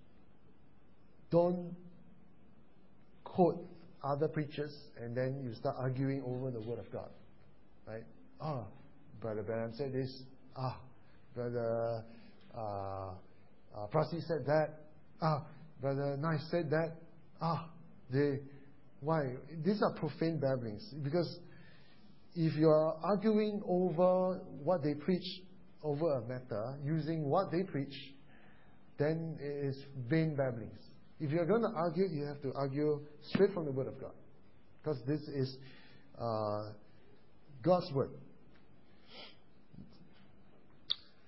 don't quote other preachers and then you start arguing over the word of God, right? Ah, Brother Branham said this. Ah, Brother uh, uh, Prasi said that. Ah, Brother Nice said that. Ah, they why? These are profane babblings, because if you are arguing over what they preach over a matter using what they preach, then it is vain babblings. If you're going to argue, you have to argue straight from the Word of God, because this is uh, God's Word.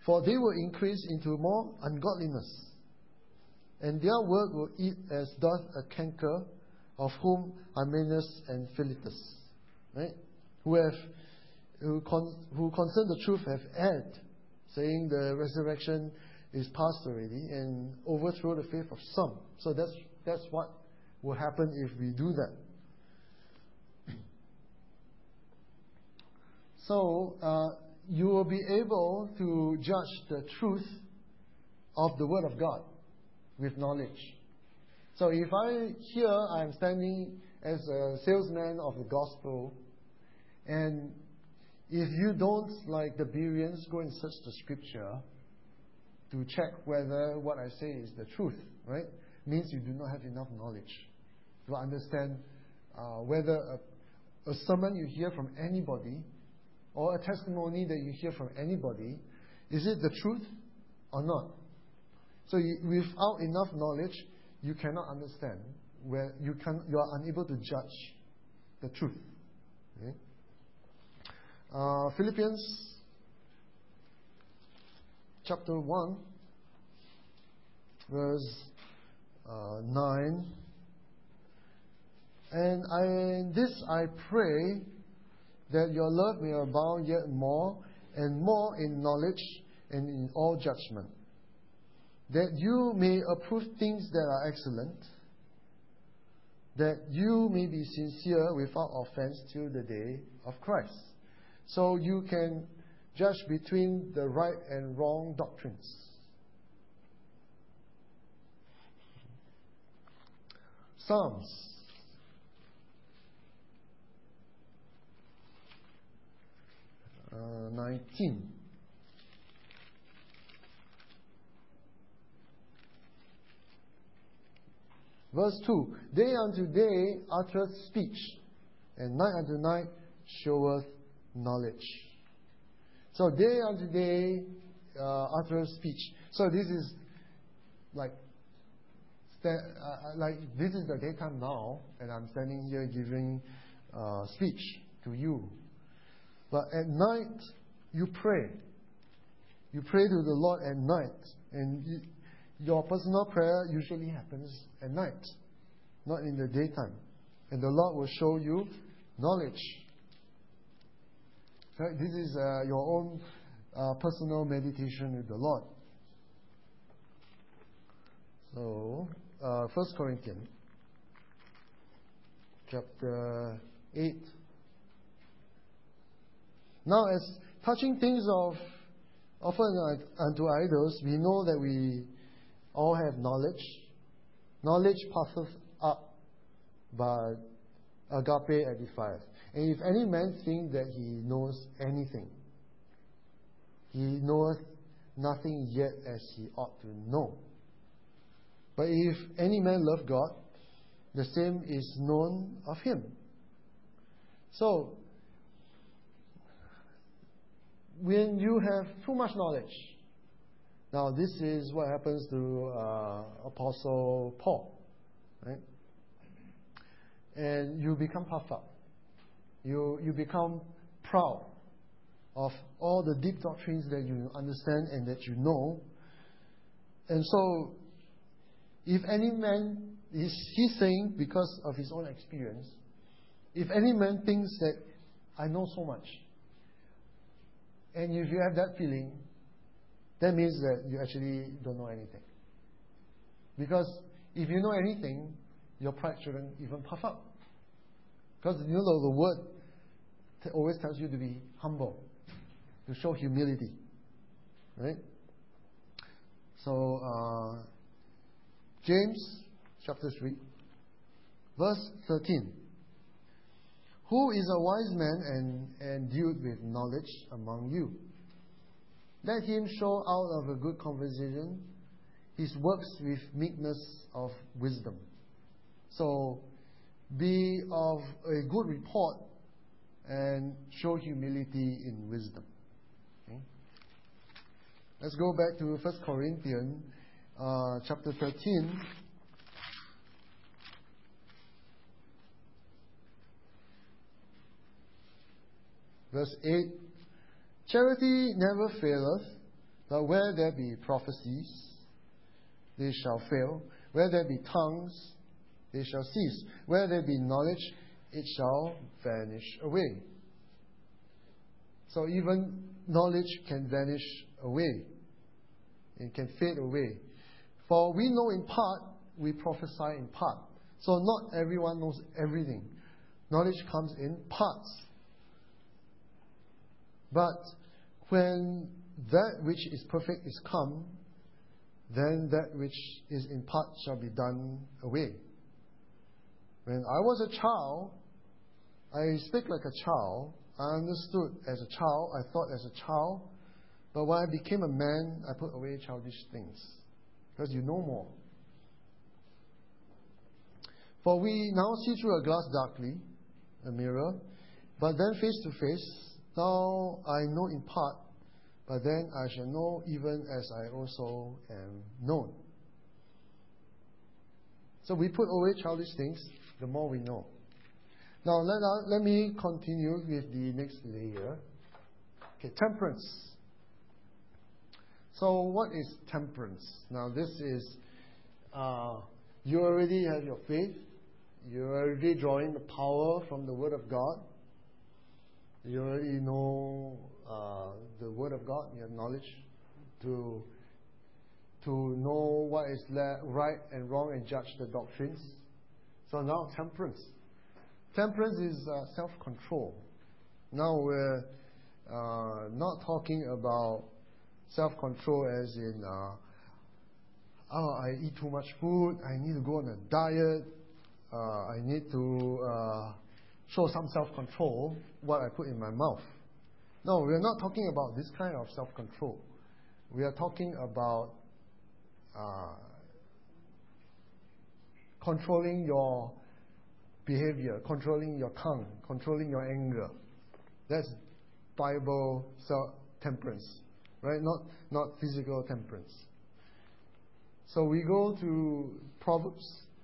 For they will increase into more ungodliness, and their word will eat as doth a canker, of whom Hymenaeus and Philetus, right, who have who, con, who concern the truth have erred, saying the resurrection is past already, and overthrow the faith of some. So that's that's what will happen if we do that. So uh, you will be able to judge the truth of the Word of God with knowledge. So if I here I am standing as a salesman of the gospel, and if you don't, like the Bereans, go and search the scripture to check whether what I say is the truth, right? Means you do not have enough knowledge to understand uh, whether a, a sermon you hear from anybody or a testimony that you hear from anybody, is it the truth or not? So you, without enough knowledge, you cannot understand, where you can you are unable to judge the truth. Okay? Uh, Philippians chapter one, verse uh, nine. And I, this I pray, that your love may abound yet more and more in knowledge and in all judgment, that you may approve things that are excellent, that you may be sincere without offense till the day of Christ. So you can judge between the right and wrong doctrines. Psalms uh, nineteen. Verse two. Day unto day uttereth speech, and night unto night showeth knowledge. So day unto day uh, uttereth speech. So this is like sta- uh, like this is the daytime now, and I'm standing here giving uh, speech to you. But at night you pray. You pray to the Lord at night, and you, your personal prayer usually happens at night, not in the daytime. And the Lord will show you knowledge. Right? This is uh, your own uh, personal meditation with the Lord. So, uh, First Corinthians chapter eight. Now, as touching things of offered unto idols, we know that we all have knowledge. Knowledge puffeth up, but agape edifieth. And if any man think that he knows anything, he knoweth nothing yet as he ought to know. But if any man love God, the same is known of him. So, when you have too much knowledge, now this is what happens to uh, Apostle Paul, right? And you become puffed up. You you become proud of all the deep doctrines that you understand and that you know. And so, if any man is he's saying because of his own experience, if any man thinks that I know so much, and if you have that feeling, that means that you actually don't know anything. Because if you know anything, your pride shouldn't even puff up. Because you know the word t- always tells you to be humble, to show humility, right? So uh, James chapter three, verse thirteen. Who is a wise man and endued with knowledge among you? Let him show out of a good conversation his works with meekness of wisdom. So, be of a good report and show humility in wisdom. Okay? Let's go back to First Corinthians uh, chapter thirteen. Verse eight. Charity never faileth, Now, where there be prophecies, they shall fail. Where there be tongues, they shall cease. Where there be knowledge, it shall vanish away. So even knowledge can vanish away. It can fade away. For we know in part, we prophesy in part. So not everyone knows everything. Knowledge comes in parts. But when that which is perfect is come, then that which is in part shall be done away. When I was a child, I speak like a child. I understood as a child. I thought as a child. But when I became a man, I put away childish things. Because you know more. For we now see through a glass darkly, a mirror, but then face to face. Now I know in part, but then I shall know even as I also am known. So we put away childish things, the more we know. Now let, uh, let me continue with the next layer. Okay, temperance. So what is temperance? Now this is, uh, you already have your faith. You're already drawing the power from the Word of God. You already know uh, the Word of God. You have knowledge to, to know what is le- right and wrong and judge the doctrines. So now temperance. Temperance is uh, self-control. Now we're uh, not talking about self-control as in, uh, oh, I eat too much food, I need to go on a diet, uh, I need to uh, show some self-control, what I put in my mouth. No, we're not talking about this kind of self-control. We are talking about uh, controlling your behavior, controlling your tongue, controlling your anger. That's Bible self-temperance. Right? Not, not physical temperance. So we go to Proverbs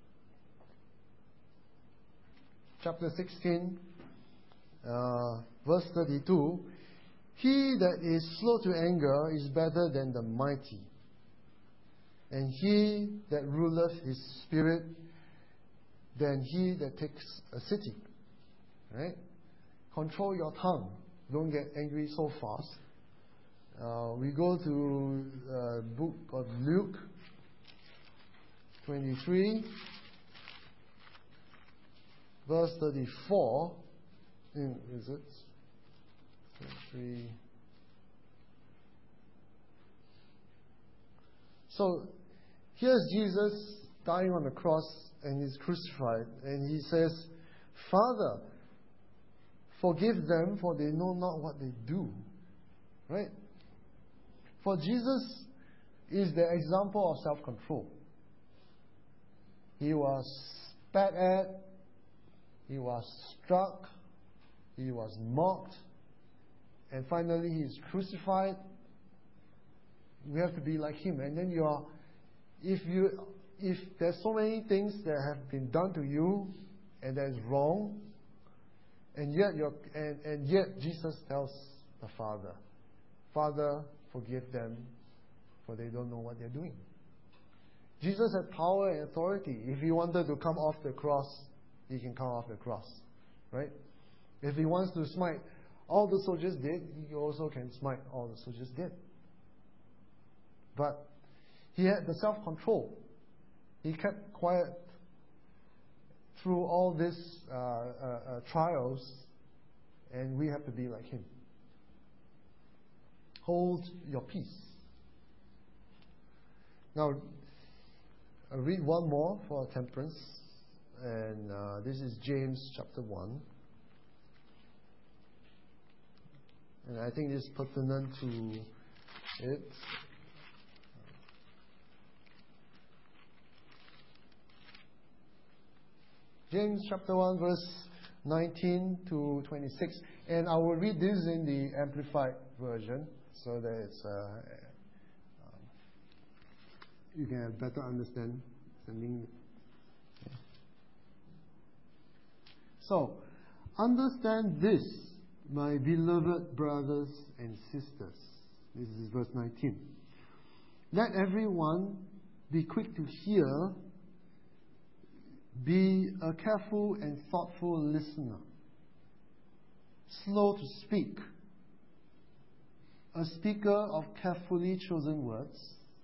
chapter sixteen, uh, verse thirty-two. He that is slow to anger is better than the mighty, and he that ruleth his spirit than he that takes a city. Right? Control your tongue. Don't get angry so fast. Uh, we go to uh, book of Luke twenty-three, verse thirty-four. In, is it? twenty-three. So here's Jesus dying on the cross and he's crucified, and he says, "Father, forgive them, for they know not what they do." Right? For Jesus is the example of self-control. He was spat at, he was struck, he was mocked, and finally he is crucified. We have to be like him. And then you are, if you, if there's so many things that have been done to you, and that is wrong, and yet you're, and, and yet Jesus tells the Father, "Father, forgive them, for they don't know what they're doing." Jesus had power and authority. If he wanted to come off the cross, he can come off the cross. Right? If he wants to smite all the soldiers dead, he also can smite all the soldiers dead. But he had the self-control. He kept quiet through all these uh, uh, uh, trials, and we have to be like him. Hold your peace. Now, I'll read one more for temperance, and uh, this is James chapter one. And I think this is pertinent to it. James chapter one, verse nineteen to twenty-six. And I will read this in the Amplified version, so that it's, uh, um, you can have better understand the meaning. Okay. So, understand this, my beloved brothers and sisters. This is verse nineteen. Let everyone be quick to hear, be a careful and thoughtful listener, slow to speak, a speaker of carefully chosen words,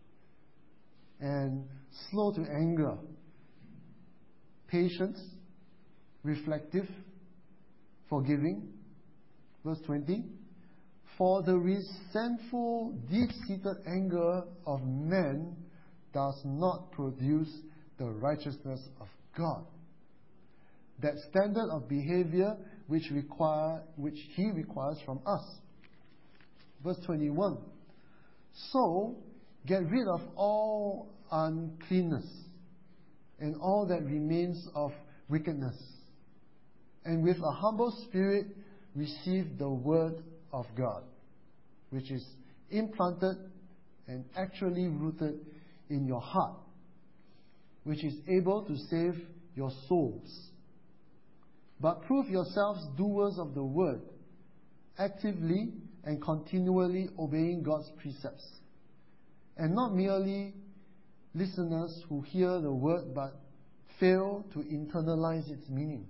and slow to anger, patient, reflective, forgiving. Verse twenty, for the resentful, deep-seated anger of men does not produce the righteousness of God. That standard of behavior which require, which He requires from us. Verse twenty-one, so get rid of all uncleanness and all that remains of wickedness, and with a humble spirit receive the word of God, which is implanted and actually rooted in your heart, which is able to save your souls. But prove yourselves doers of the word, actively and continually obeying God's precepts, and not merely listeners who hear the word but fail to internalize its meaning,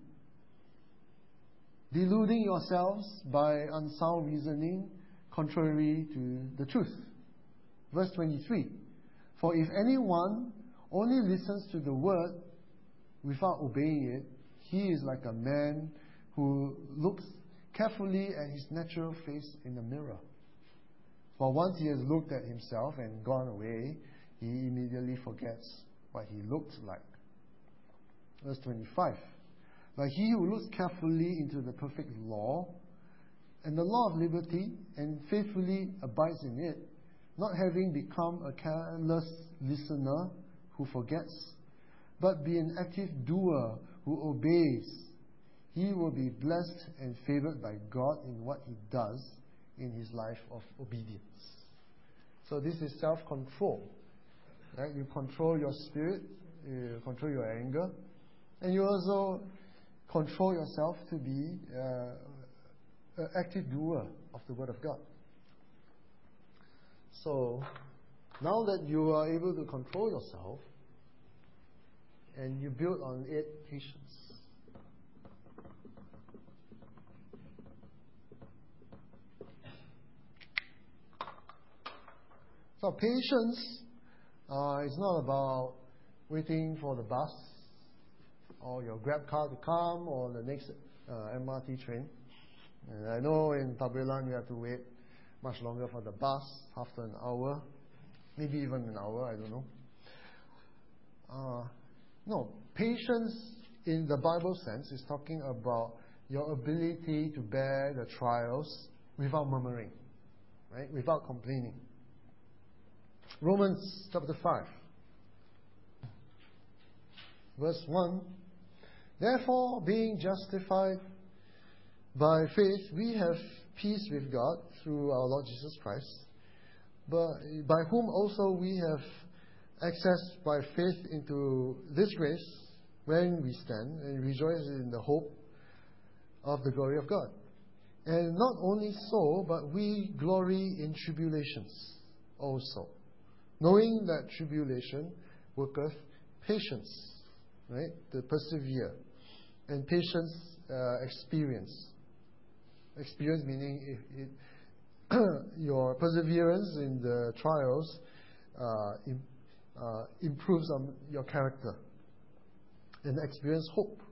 deluding yourselves by unsound reasoning contrary to the truth. Verse twenty-three, for if anyone only listens to the word without obeying it, he is like a man who looks carefully at his natural face in the mirror. For once he has looked at himself and gone away, he immediately forgets what he looked like. Verse twenty-five, but he who looks carefully into the perfect law, and the law of liberty, and faithfully abides in it, not having become a careless listener who forgets, but be an active doer who obeys, he will be blessed and favored by God in what he does in his life of obedience. So this is self-control. Right? You control your spirit, you control your anger, and you also control yourself to be uh, an active doer of the Word of God. So, now that you are able to control yourself, and you build on it patience. So patience uh, is not about waiting for the bus or your Grab car to come or the next uh, M R T train. And I know in Tabelan you have to wait much longer for the bus, after an hour, maybe even an hour, I don't know. Uh, no, patience in the Bible sense is talking about your ability to bear the trials without murmuring, right? Without complaining. Romans chapter five, verse one. Therefore, being justified by faith, we have peace with God through our Lord Jesus Christ, but by whom also we have access by faith into this grace, wherein we stand and rejoice in the hope of the glory of God. And not only so, but we glory in tribulations also, knowing that tribulation worketh patience, right? To persevere. And patience, uh, experience. Experience meaning it, it your perseverance in the trials uh, in, uh, improves on your character. And experience hope.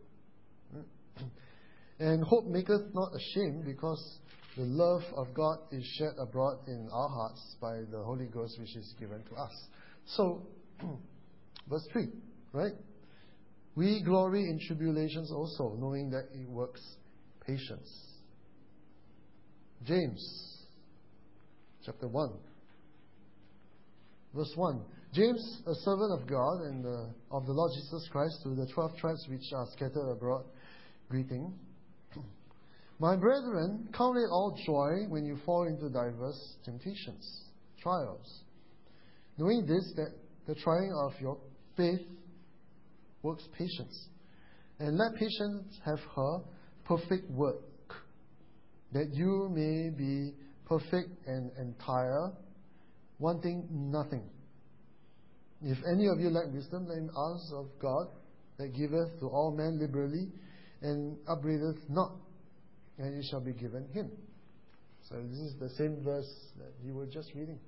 And hope maketh not ashamed, because the love of God is shed abroad in our hearts by the Holy Ghost which is given to us. So, verse three, right? We glory in tribulations also, knowing that it works patience. James, chapter one, verse one. James, a servant of God and uh, of the Lord Jesus Christ, to the twelve tribes which are scattered abroad, greeting. My brethren, count it all joy when you fall into diverse temptations, trials, knowing this, that the trying of your faith works patience. And let patience have her perfect work, that you may be perfect and entire, wanting nothing. If any of you lack wisdom, let him ask of God, that giveth to all men liberally, and upbraideth not, and it shall be given him. So this is the same verse that you were just reading.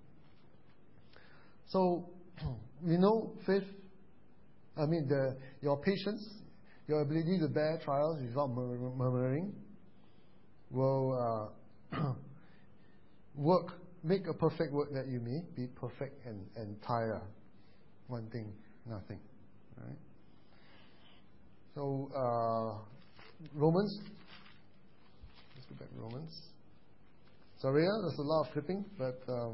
So, we know faith, I mean, the, your patience, your ability to bear trials without murmuring, will uh, work, make a perfect work that you may be perfect and entire. One thing, nothing. Right? So, uh, Romans, let's go back to Romans. Sorry, yeah, there's a lot of clipping, but um,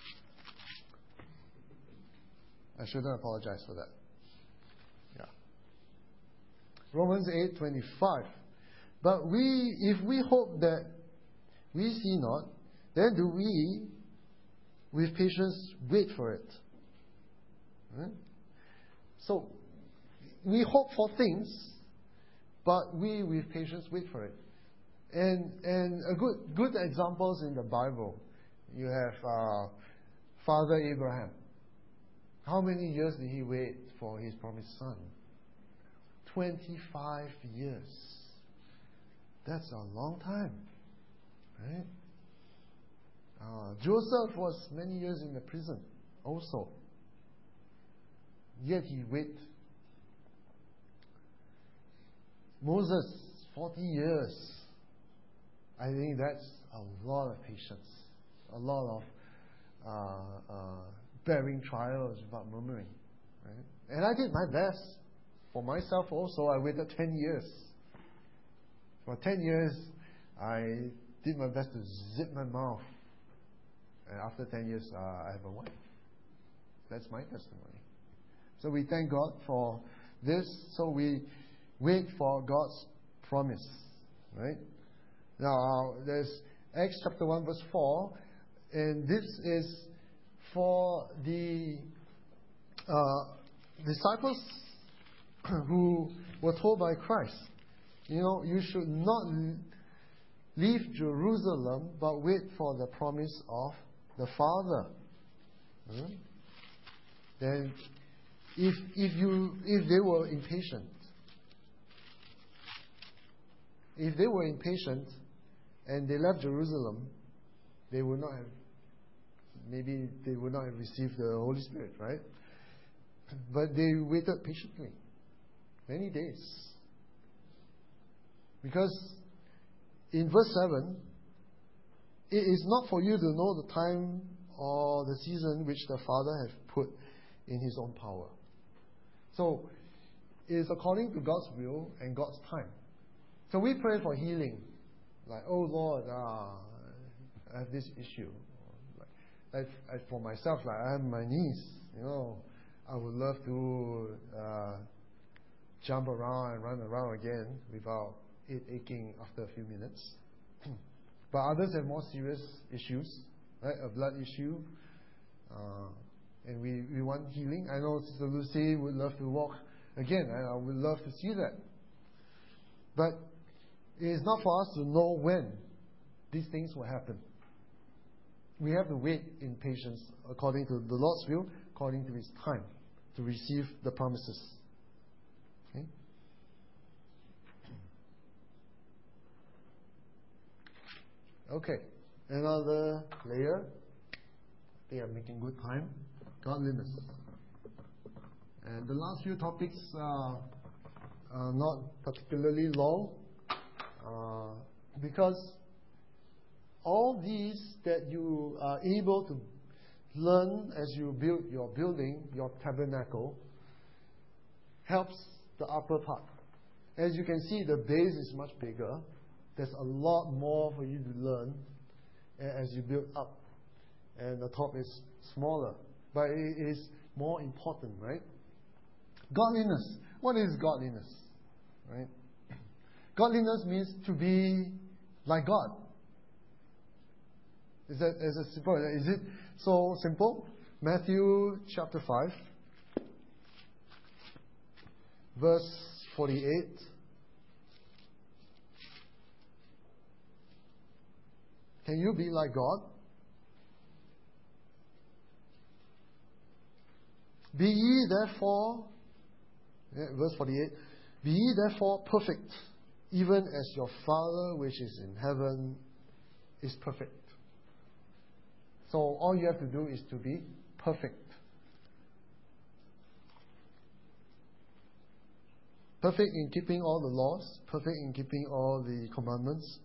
I shouldn't apologize for that. Yeah. Romans eight twenty-five. But we, if we hope that we see not, then do we, with patience, wait for it. Right? So, we hope for things, but we, with patience, wait for it. And and a good good examples in the Bible, you have uh, Father Abraham. How many years did he wait for his promised son? Twenty-five years. That's a long time, right? Uh, Joseph was many years in the prison, also. Yet he waited. Moses, forty years. I think that's a lot of patience, a lot of uh, uh, bearing trials without murmuring. Right? And I did my best. For myself also, I waited ten years. For ten years, I did my best to zip my mouth. And after ten years, uh, I have a wife. That's my testimony. So we thank God for this. So we wait for God's promise. Right? Now, there's Acts chapter one, verse four. And this is for the uh, disciples who were told by Christ, you know, you should not leave Jerusalem, but wait for the promise of the Father. Hmm? Then, if if you if they were impatient, if they were impatient, and they left Jerusalem, they would not have. Maybe they would not have received the Holy Spirit, right? But they waited patiently, many days. Because in verse seven, it is not for you to know the time or the season which the Father has put in His own power. So, it is according to God's will and God's time. So we pray for healing. Like, oh Lord, uh, I have this issue. Like, as for myself, like I have my knees, you know, I would love to uh, jump around and run around again without it aching after a few minutes. But others have more serious issues, right? A blood issue, uh, and we, we want healing. I know Sister Lucy would love to walk again, and I would love to see that. But it is not for us to know when these things will happen. We have to wait in patience according to the Lord's will, according to His time, to receive the promises. Okay? Okay. Another layer. I think I'm making good time. Godliness. And the last few topics are, are not particularly long, uh, because all these that you are able to learn as you build your building, your tabernacle, helps the upper part. As you can see, the base is much bigger. There's a lot more for you to learn as you build up. And the top is smaller. But it is more important, right? Godliness. What is godliness? Right? Godliness means to be like God. Is that is it simple? Is it so simple? Matthew chapter five, verse forty-eight. Can you be like God? Be ye therefore, verse forty-eight, be ye therefore perfect, even as your Father which is in heaven is perfect. So all you have to do is to be perfect. Perfect in keeping all the laws, perfect in keeping all the commandments.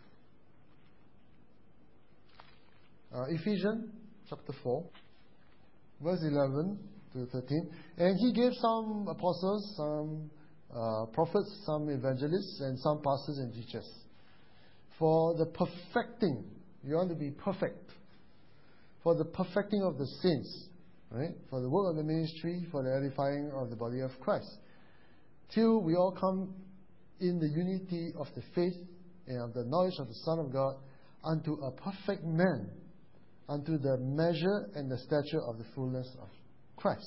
Uh, Ephesians chapter four, verse eleven to thirteen. And he gave some apostles, some uh, prophets, some evangelists, and some pastors and teachers. For the perfecting, you want to be perfect. For the perfecting of the saints, right? For the work of the ministry, for the edifying of the body of Christ. Till we all come in the unity of the faith and of the knowledge of the Son of God, unto a perfect man, unto the measure and the stature of the fullness of Christ.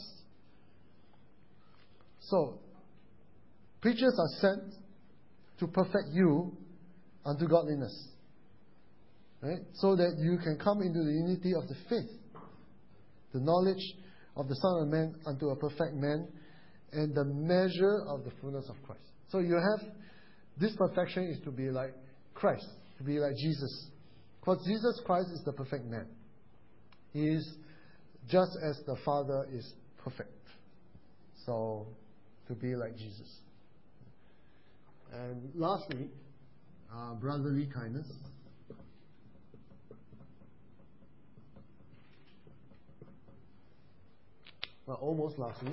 So, preachers are sent to perfect you unto godliness. Right? So that you can come into the unity of the faith, the knowledge of the Son of Man unto a perfect man, and the measure of the fullness of Christ. So you have, this perfection is to be like Christ, to be like Jesus. Because Jesus Christ is the perfect man. He is just as the Father is perfect. So, to be like Jesus. And lastly, uh, brotherly kindness. Well, almost lastly.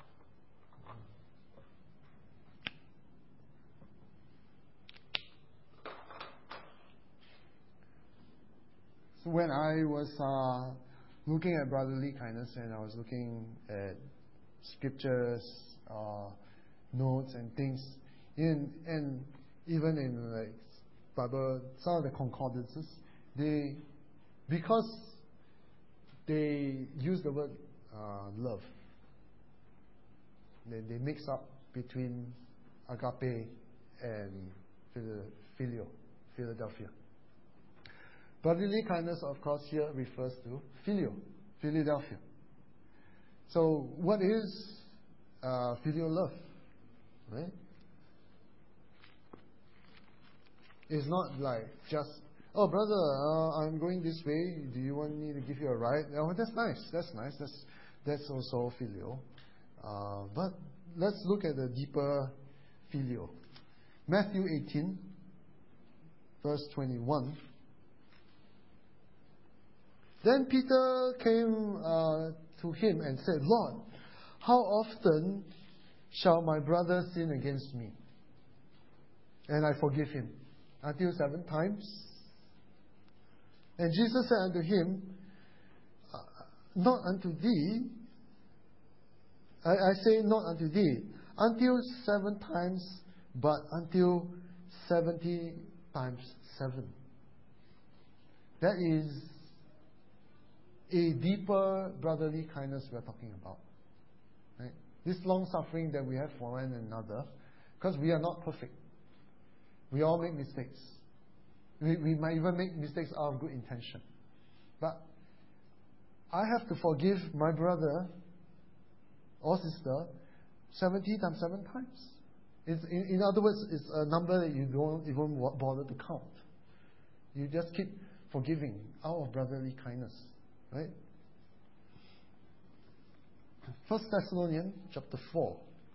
So when I was uh, looking at brotherly kindness, and I was looking at scriptures, uh, notes and things, in, and even in like Bible, some of the concordances, they, because they use the word uh, love, they, they mix up between agape and phileo, Philadelphia. Brotherly kindness, of course, here refers to phileo, Philadelphia. So, what is uh, filial love? Right? It's not like just, oh, brother, uh, I'm going this way. Do you want me to give you a ride? Oh, that's nice. That's nice. That's that's also filial. Uh, but let's look at the deeper filial. Matthew eighteen, verse twenty-one. Then Peter came uh, to him and said, Lord, how often shall my brother sin against me, and I forgive him? Until seven times? And Jesus said unto him, not unto thee, I, I say not unto thee, until seven times, but until seventy times seven. That is a deeper brotherly kindness we are talking about. Right? This long suffering that we have for one another, because we are not perfect. We all make mistakes. We, we might even make mistakes out of good intention. But I have to forgive my brother or sister seventy times seven times. It's, in, in other words, it's a number that you don't even bother to count. You just keep forgiving out of brotherly kindness. Right? First Thessalonians chapter four,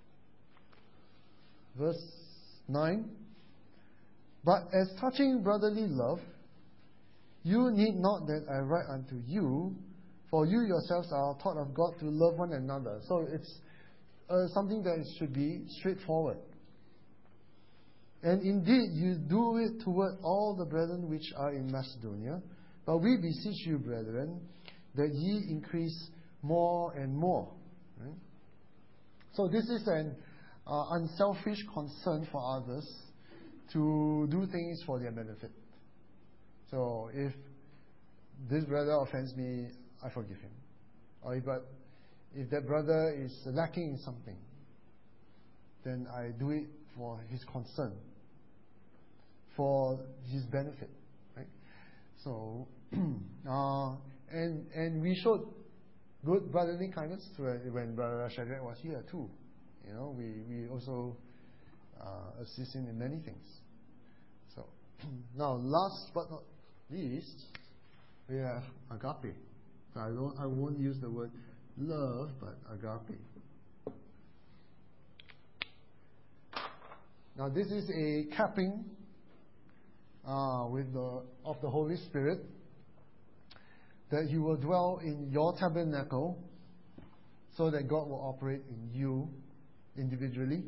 verse nine. But as touching brotherly love, you need not that I write unto you, for you yourselves are taught of God to love one another. So it's uh, something that should be straightforward. And indeed, you do it toward all the brethren which are in Macedonia. But we beseech you, brethren, that ye increase more and more. Right? So this is an uh, unselfish concern for others to do things for their benefit. So if this brother offends me, I forgive him. Or if, but if that brother is lacking in something, then I do it for his concern, for his benefit. Right? So, uh, and and we should good brotherly kindness when, when Brother Shadrach was here too. You know, we, we also uh, assist him in many things. So, now last but not least, we have agape. I don't, I won't use the word love, but agape. Now this is a capping uh, with the of the Holy Spirit, that He will dwell in your tabernacle, so that God will operate in you individually.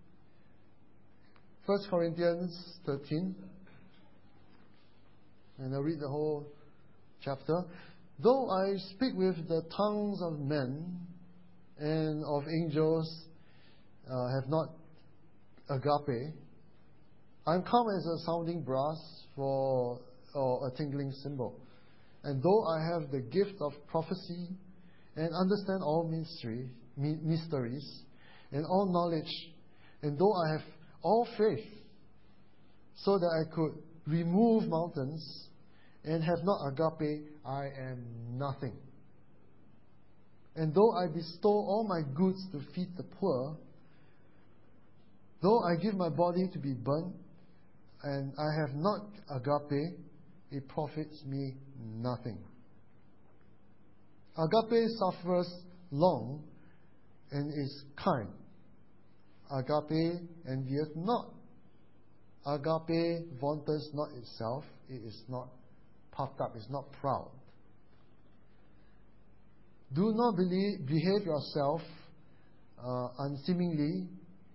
First Corinthians thirteen, and I'll read the whole chapter. Though I speak with the tongues of men and of angels, uh, have not agape, I am calm as a sounding brass for or a tingling cymbal. And though I have the gift of prophecy and understand all mystery, mysteries and all knowledge, and though I have all faith, so that I could remove mountains, and have not agape, I am nothing. And though I bestow all my goods to feed the poor, though I give my body to be burnt, and I have not agape, it profits me nothing. Agape suffers long and is kind. Agape envieth not. Agape vaunteth not itself. It is not puffed up. It is not proud. Do not believe, behave yourself uh, unseemingly.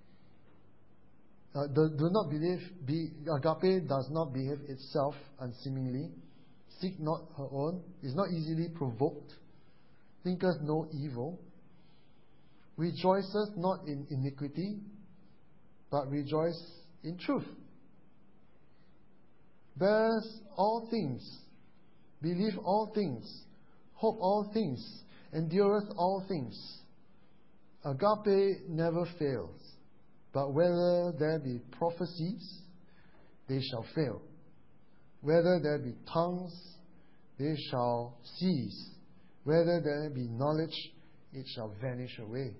Uh, do, do not believe, be, agape does not behave itself unseemingly. Seek not her own, is not easily provoked, thinketh no evil, rejoiceth not in iniquity, but rejoice in truth. Bears all things, believe all things, hope all things, endureth all things. Agape never fails. But whether there be prophecies, they shall fail. Whether there be tongues, they shall cease. Whether there be knowledge, it shall vanish away.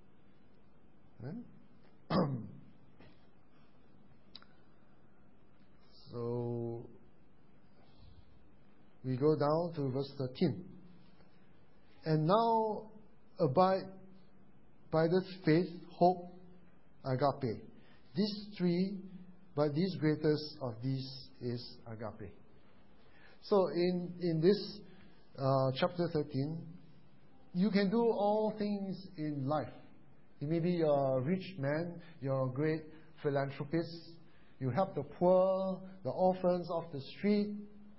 So, we go down to verse thirteen. And now abide by this faith, hope, agape. These three, but these greatest of these is agape. So in, in this uh, chapter thirteen, you can do all things in life. You may be a rich man, you're a great philanthropist, you help the poor, the orphans off the street.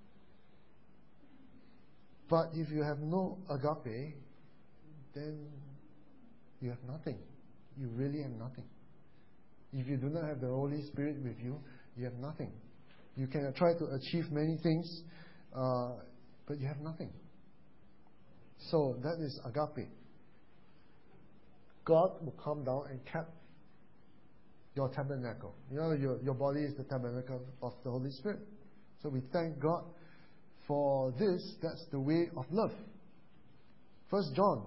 But if you have no agape, then you have nothing. You really have nothing. If you do not have the Holy Spirit with you, you have nothing. You can try to achieve many things, uh, but you have nothing. So that is agape. God will come down and cap your tabernacle. You know, your, your body is the tabernacle of the Holy Spirit. So we thank God for this. That's the way of love. First John.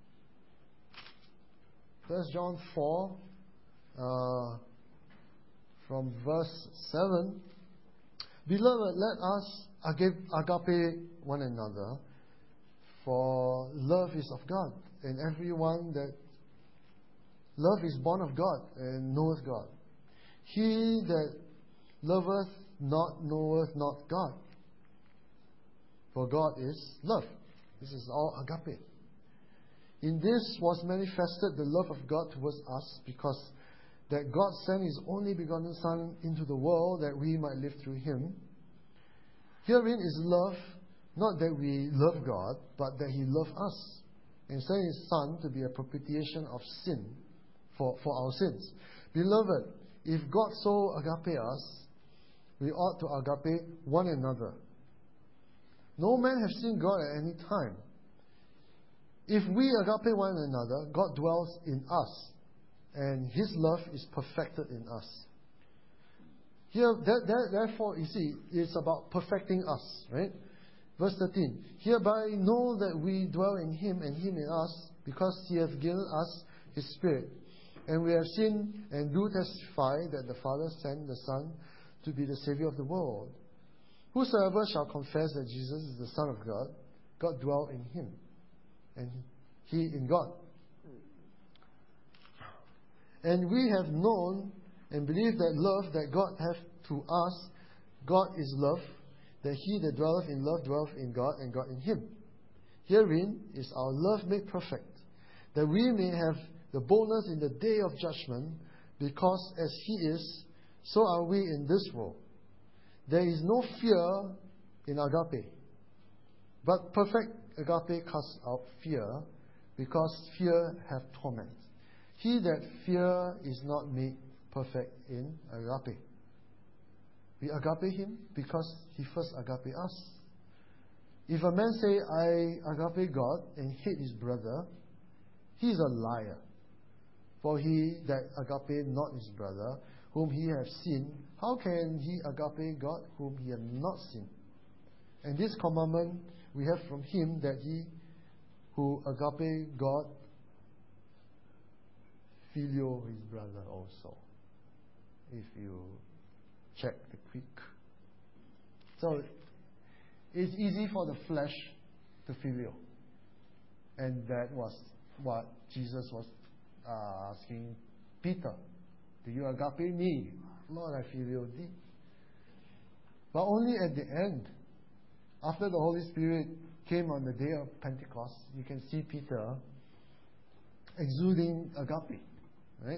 First John four. Uh, from verse seven, Beloved, let us agape one another, for love is of God, and everyone that love is born of God and knoweth God. He that loveth not knoweth not God, for God is love. This is all agape. In this was manifested the love of God towards us, because that God sent His only begotten Son into the world that we might live through Him. Herein is love, not that we love God, but that He loved us, and sent His Son to be a propitiation of sin, for, for our sins. Beloved, if God so agape us, we ought to agape one another. No man has seen God at any time. If we agape one another, God dwells in us, and His love is perfected in us. Here, that, that, therefore, you see, it's about perfecting us, right? Verse thirteen, hereby know that we dwell in him and him in us, because he hath given us his Spirit. And we have seen and do testify that the Father sent the Son to be the Savior of the world. Whosoever shall confess that Jesus is the Son of God, God dwell in him, and he in God. And we have known and believed that love that God hath to us, God is love, that he that dwelleth in love dwelleth in God, and God in him. Herein is our love made perfect, that we may have the boldness in the day of judgment, because as he is, so are we in this world. There is no fear in agape, but perfect agape casts out fear, because fear hath torment. He that fear is not made perfect in agape. We agape him because he first agape us. If a man say, I agape God, and hate his brother, he is a liar. For he that agape not his brother, whom he hath seen, how can he agape God, whom he hath not seen? And this commandment we have from him, that he who agape God, filio his brother also. If you check the Greek. So, it's easy for the flesh to filio. And that was what Jesus was uh, asking Peter. Do you agape me? Lord, I filio thee. But only at the end, after the Holy Spirit came on the day of Pentecost, you can see Peter exuding agape. Right?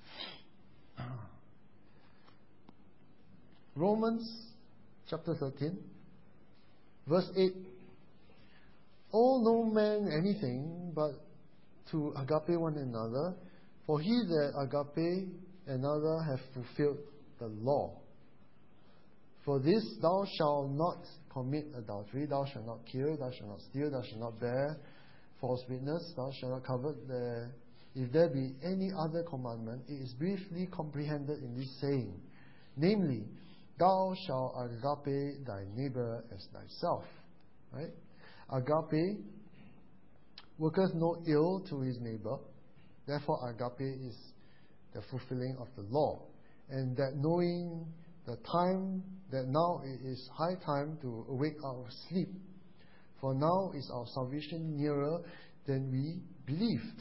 Romans chapter thirteen, verse eight. Owe no man anything but to agape one another, for he that agape another hath fulfilled the law. For this, thou shalt not commit adultery, thou shalt not kill, thou shalt not steal, thou shalt not bear false witness, thou shalt not covet. The, if there be any other commandment, it is briefly comprehended in this saying, namely, thou shalt agape thy neighbor as thyself. Right? Agape worketh no ill to his neighbor. Therefore, agape is the fulfilling of the law. And that knowing the time, that now it is high time to awake out of sleep. For now is our salvation nearer than we believed.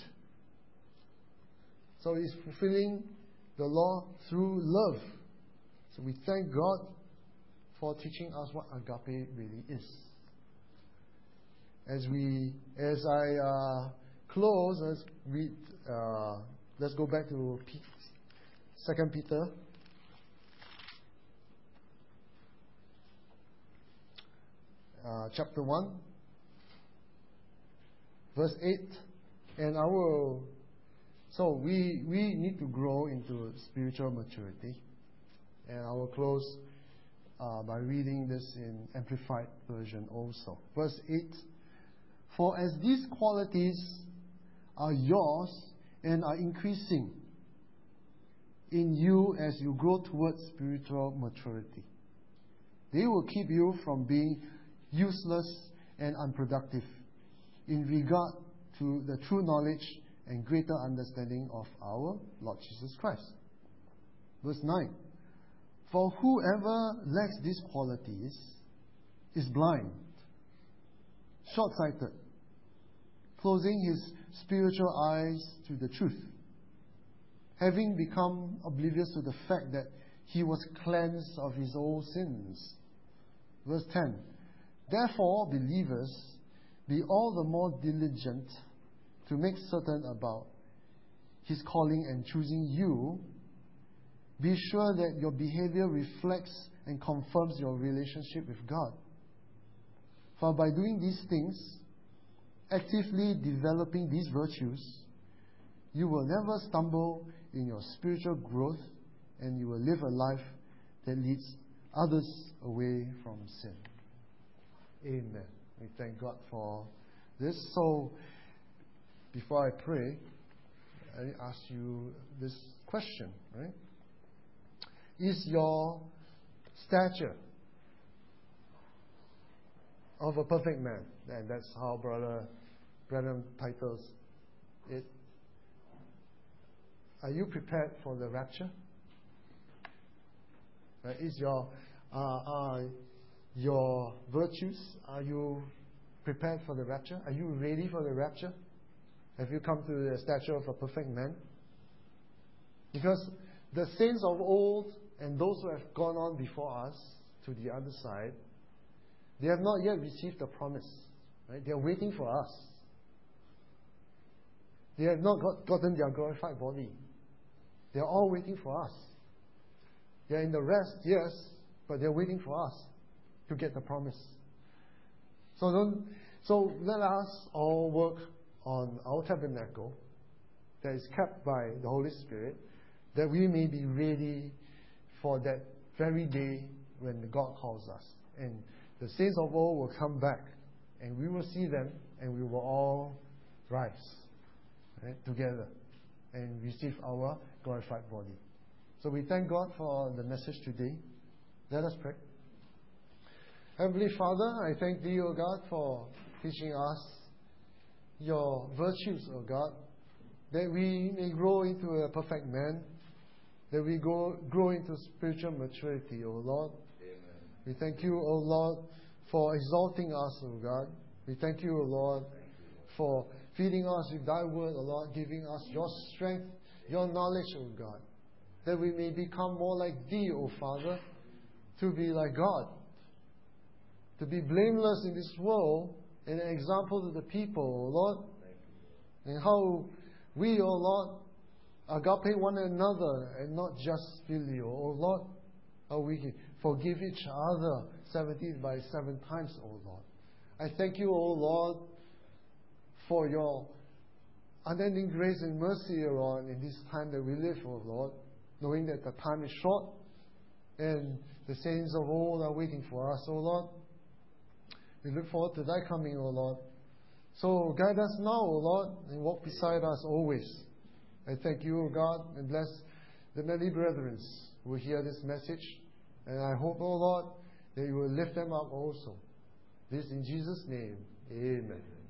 So it's fulfilling the law through love. So we thank God for teaching us what agape really is. As we, as I uh, close, let's read. Uh, let's go back to P- Second Peter. Uh, chapter one, verse eight, and I will. So we we need to grow into spiritual maturity, and I will close uh, by reading this in Amplified Version also. Verse eight. For as these qualities are yours and are increasing in you as you grow towards spiritual maturity, they will keep you from being useless and unproductive in regard to the true knowledge and greater understanding of our Lord Jesus Christ. Verse nine. For whoever lacks these qualities is blind, short-sighted, closing his spiritual eyes to the truth, having become oblivious to the fact that he was cleansed of his old sins. Verse ten. Therefore, believers, be all the more diligent to make certain about his calling and choosing you. Be sure that your behavior reflects and confirms your relationship with God. For by doing these things, actively developing these virtues, you will never stumble in your spiritual growth, and you will live a life that leads others away from sin. Amen. We thank God for this. So, before I pray, I ask you this question, right? Is your stature, of a perfect man. And that's how Brother Branham titles it. Are you prepared for the rapture? Uh, is your uh, uh, your virtues, are you prepared for the rapture? Are you ready for the rapture? Have you come to the stature of a perfect man? Because the saints of old and those who have gone on before us to the other side, they have not yet received the promise. Right? They are waiting for us. They have not got, gotten their glorified body. They are all waiting for us. They are in the rest, yes, but they are waiting for us to get the promise. So don't. So let us all work on our tabernacle that is kept by the Holy Spirit, that we may be ready for that very day when God calls us. And the saints of old will come back, and we will see them, and we will all rise, right, together and receive our glorified body. So we thank God for the message today. Let us pray. Heavenly Father, I thank Thee, O God, for teaching us Your virtues, O God, that we may grow into a perfect man, that we go, grow into spiritual maturity, O Lord. Amen. We thank You, O Lord, for exalting us, O God. We thank You, O Lord, for feeding us with Thy word, O Lord, giving us Your strength, Your knowledge, O God, that we may become more like Thee, O Father, to be like God, to be blameless in this world and an example to the people, O Lord, and how we, O Lord, agape one another and not just filial, O Lord, how we forgive each other seventy by seven times, O Lord. I thank You, O Lord, for Your unending grace and mercy, O Lord, in this time that we live, O Lord, knowing that the time is short and the saints of old are waiting for us, O Lord. We look forward to Thy coming, O Lord. So guide us now, O Lord, and walk beside us always. I thank You, O God, and bless the many brethren who will hear this message. And I hope, O Lord, that You will lift them up also. This in Jesus' name. Amen.